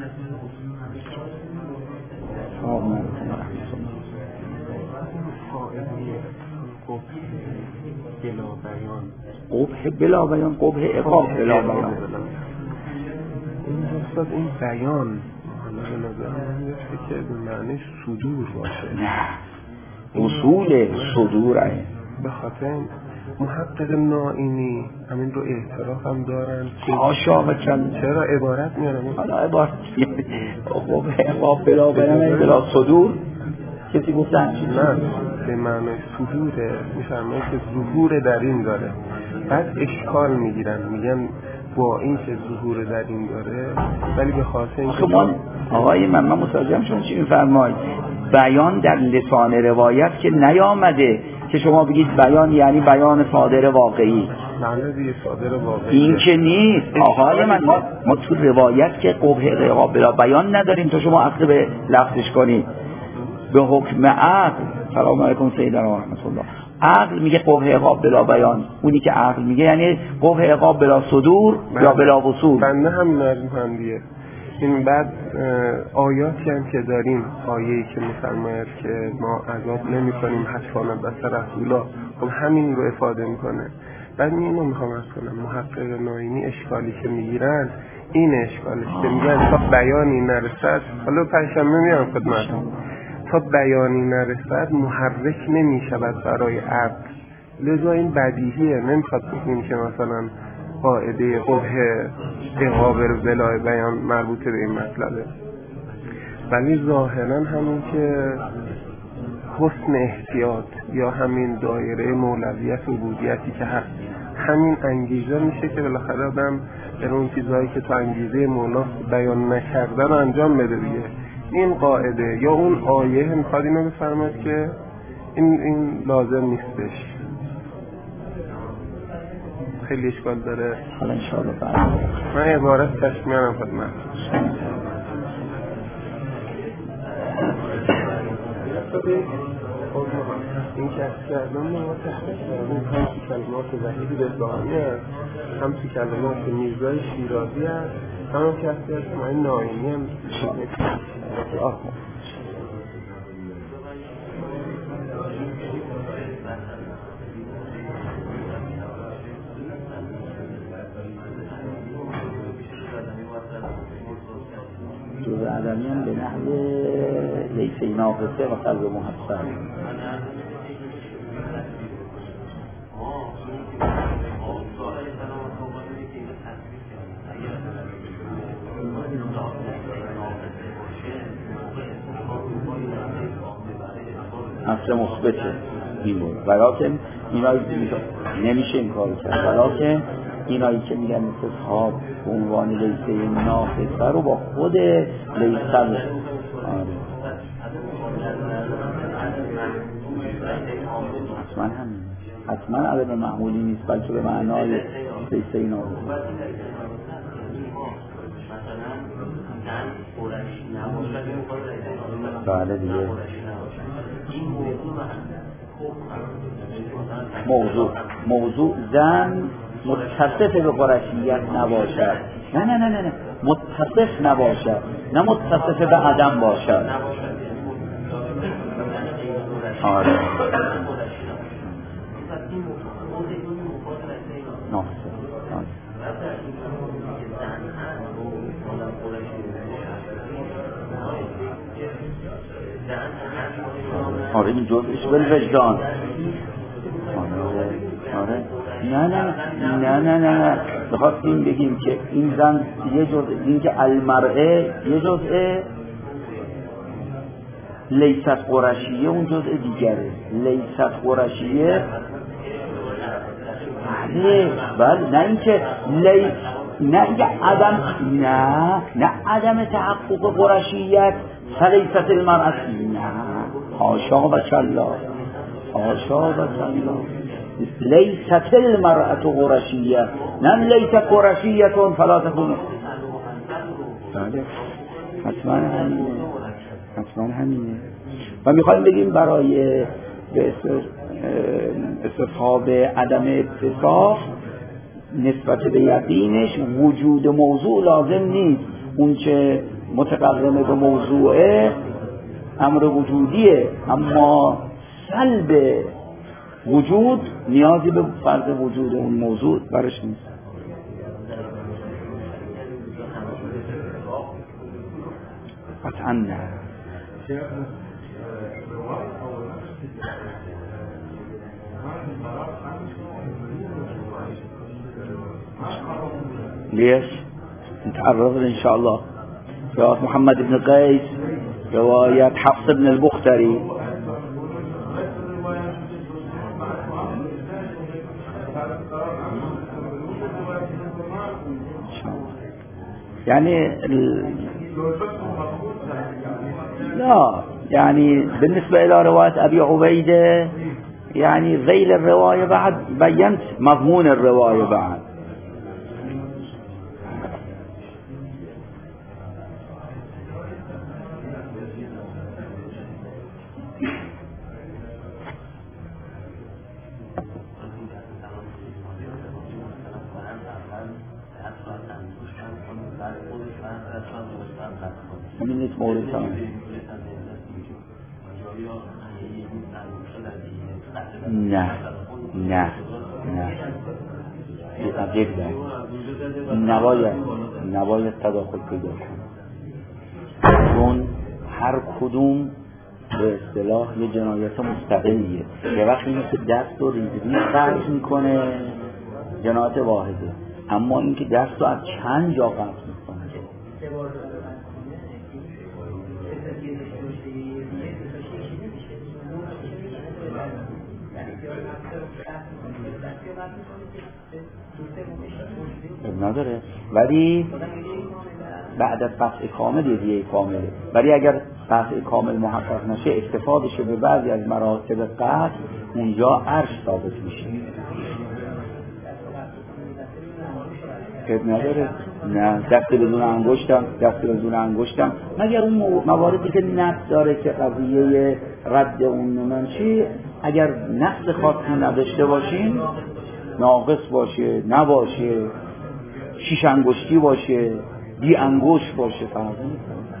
قبح بلا بیان، قبح عقاب بلا بیان. این دوستاد این بیان به نظر میفته که به معنی صدور باشه. نه، اصول صدوره. به خاطر محقق نائینی همین رو اعتراف هم دارن که آشا و چند چرا عبارت میارن؟ حالا عبارت قبح عقاب بلا بیان بلا صدور کسی گفتن؟ نه، به معنی صدوره، میفرماید که ظهور در این داره، بعد اشکال میگیرن میگن با این که ظهور در این داره ولی به خاطر اینکه من آقای من من متوجهم شما چی میفرمایید. بیان در لسان روایت که نیامده که شما بگید بیان یعنی بیان صادر واقعی. معنی دیگه صادر واقعی این که نیست آقای من. ما, ما تو روایت که قبح عقاب بلا بیان نداریم تا شما عقل به لفظش کنید. به حکم عقل، سلام علیکم سیدنا و رحمت الله، عقل میگه قبح عقاب بلا بیان، اونی که عقل میگه یعنی قبح عقاب بلا صدور یا بلا وصول. بنده هم نرم دیگه. این بعد آیاتی هم که داریم، آیه‌ای که می‌فرماید که ما عذاب نمی‌کنیم حتی بسر رسولا، خب همین رو افاده میکنه. بعد اینو میخوام از کنم محقق ناینی اشکالی که میگیرن این اشکالش که میگن تا بیانی نرسد، حالا پنجشنبه میام خدمتتون، تا بیانی نرسد محرک نمیشود برای عقل، لذا این بدیهیه، نمیخواد بگیم که مثلا قاعده قبح اقابل ولای بیان مربوط به این مطلبه، ولی ظاهرا همین که حسن احتیاط یا همین دایره مولویت و عبودیتی که هست همین انگیزه میشه که بالاخره آدم به اون چیزهایی که تو انگیزه مولا بیان نکرده رو انجام بده دیگه. این قاعده یا اون آیه میخواد اینو بفرماید که این این لازم نیستش. خیلی اشکال داره. حالا انشاءالله من عبارت تشمیرم خدمت این کسی کردن ما تحقیق کردن هم تو کلمات وحید بهبهانی هست، هم تو کلمات میرزای شیرازی هست، هم کسی هست ما این ناینی هم آخر جز عدمی هم به نحو لیسه ناقصه و قلب محصر. اصل مثبته این بود، ولیکن اینایی نمیشه این کارو کرد، ولیکن اینایی که میگن استصحاب به عنوان لیسه ناقصه رو با خود لیسه حتما همین حتما عدم معمولی نیست، بلکه به معنای لیسه ناقصه. بله دیگه موضوع موضوع زن متصف به قرشیت نباشد، نه نه نه نه متصف نباشد، نه متصف به عدم باشد. آره ناقصه. آره این جزءش بالوجدان. آره نه نه نه نه نه نه بخواستیم بگیم که این زن یه جزء، این که المرئه یه جزء، لیست قرشیه اون جزء دیگره. لیست قرشیه بله بله نه این که لی نه اینکه عدم نه نه عدم تحقق قرشیت فلیست المرأة، نه حاشا و کلا حاشا و کلا، لیست المرأة قرشیه، نه لیست قرشیه فلا تكون. بله حتما همینه حتما همینه. و میخوایم بگیم برای به استصحاب عدم اتصاف نسبت به یقینش وجود موضوع لازم نیست، اون که متقرمه به موضوعه امر وجودیه، اما سلب وجود نیازی به فرض وجود اون موضوع برش نیست. قطعا نه. ليش نتعرض إن شاء الله رواية محمد بن قيس، رواية حفص بن البختري. يعني ال... لا يعني بالنسبة إلى رواية أبي عبيدة يعني ذيل الرواية بعد بينت مضمون الرواية بعد. این نیست مورد تمام. نه نه نه جدا نباید نباید تداخل پیدا کنه، چون هر کدوم به اصطلاح یه جنایت مستقلیه. یه وقتی این که دست رو ریزی قطع میکنه جنایت واحده، اما این که دست رو از چند جا قطع میکنه نداره. ولی بعد از قطع کامل یه دیگه کامله، ولی اگر قطع کامل محقق نشه اکتفا بشه به بعضی از مراتب قطع، اونجا عرش ثابت میشه. اب نداره. نه دست بدون انگشتم دست بدون انگشتم مگر اون مواردی که نقص داره که قضیه رد اون نمانچی، اگر نقص خاصی نداشته باشین، ناقص باشه نباشه، شیش انگشتی باشه، دی انگشت باشه، فرض میکنه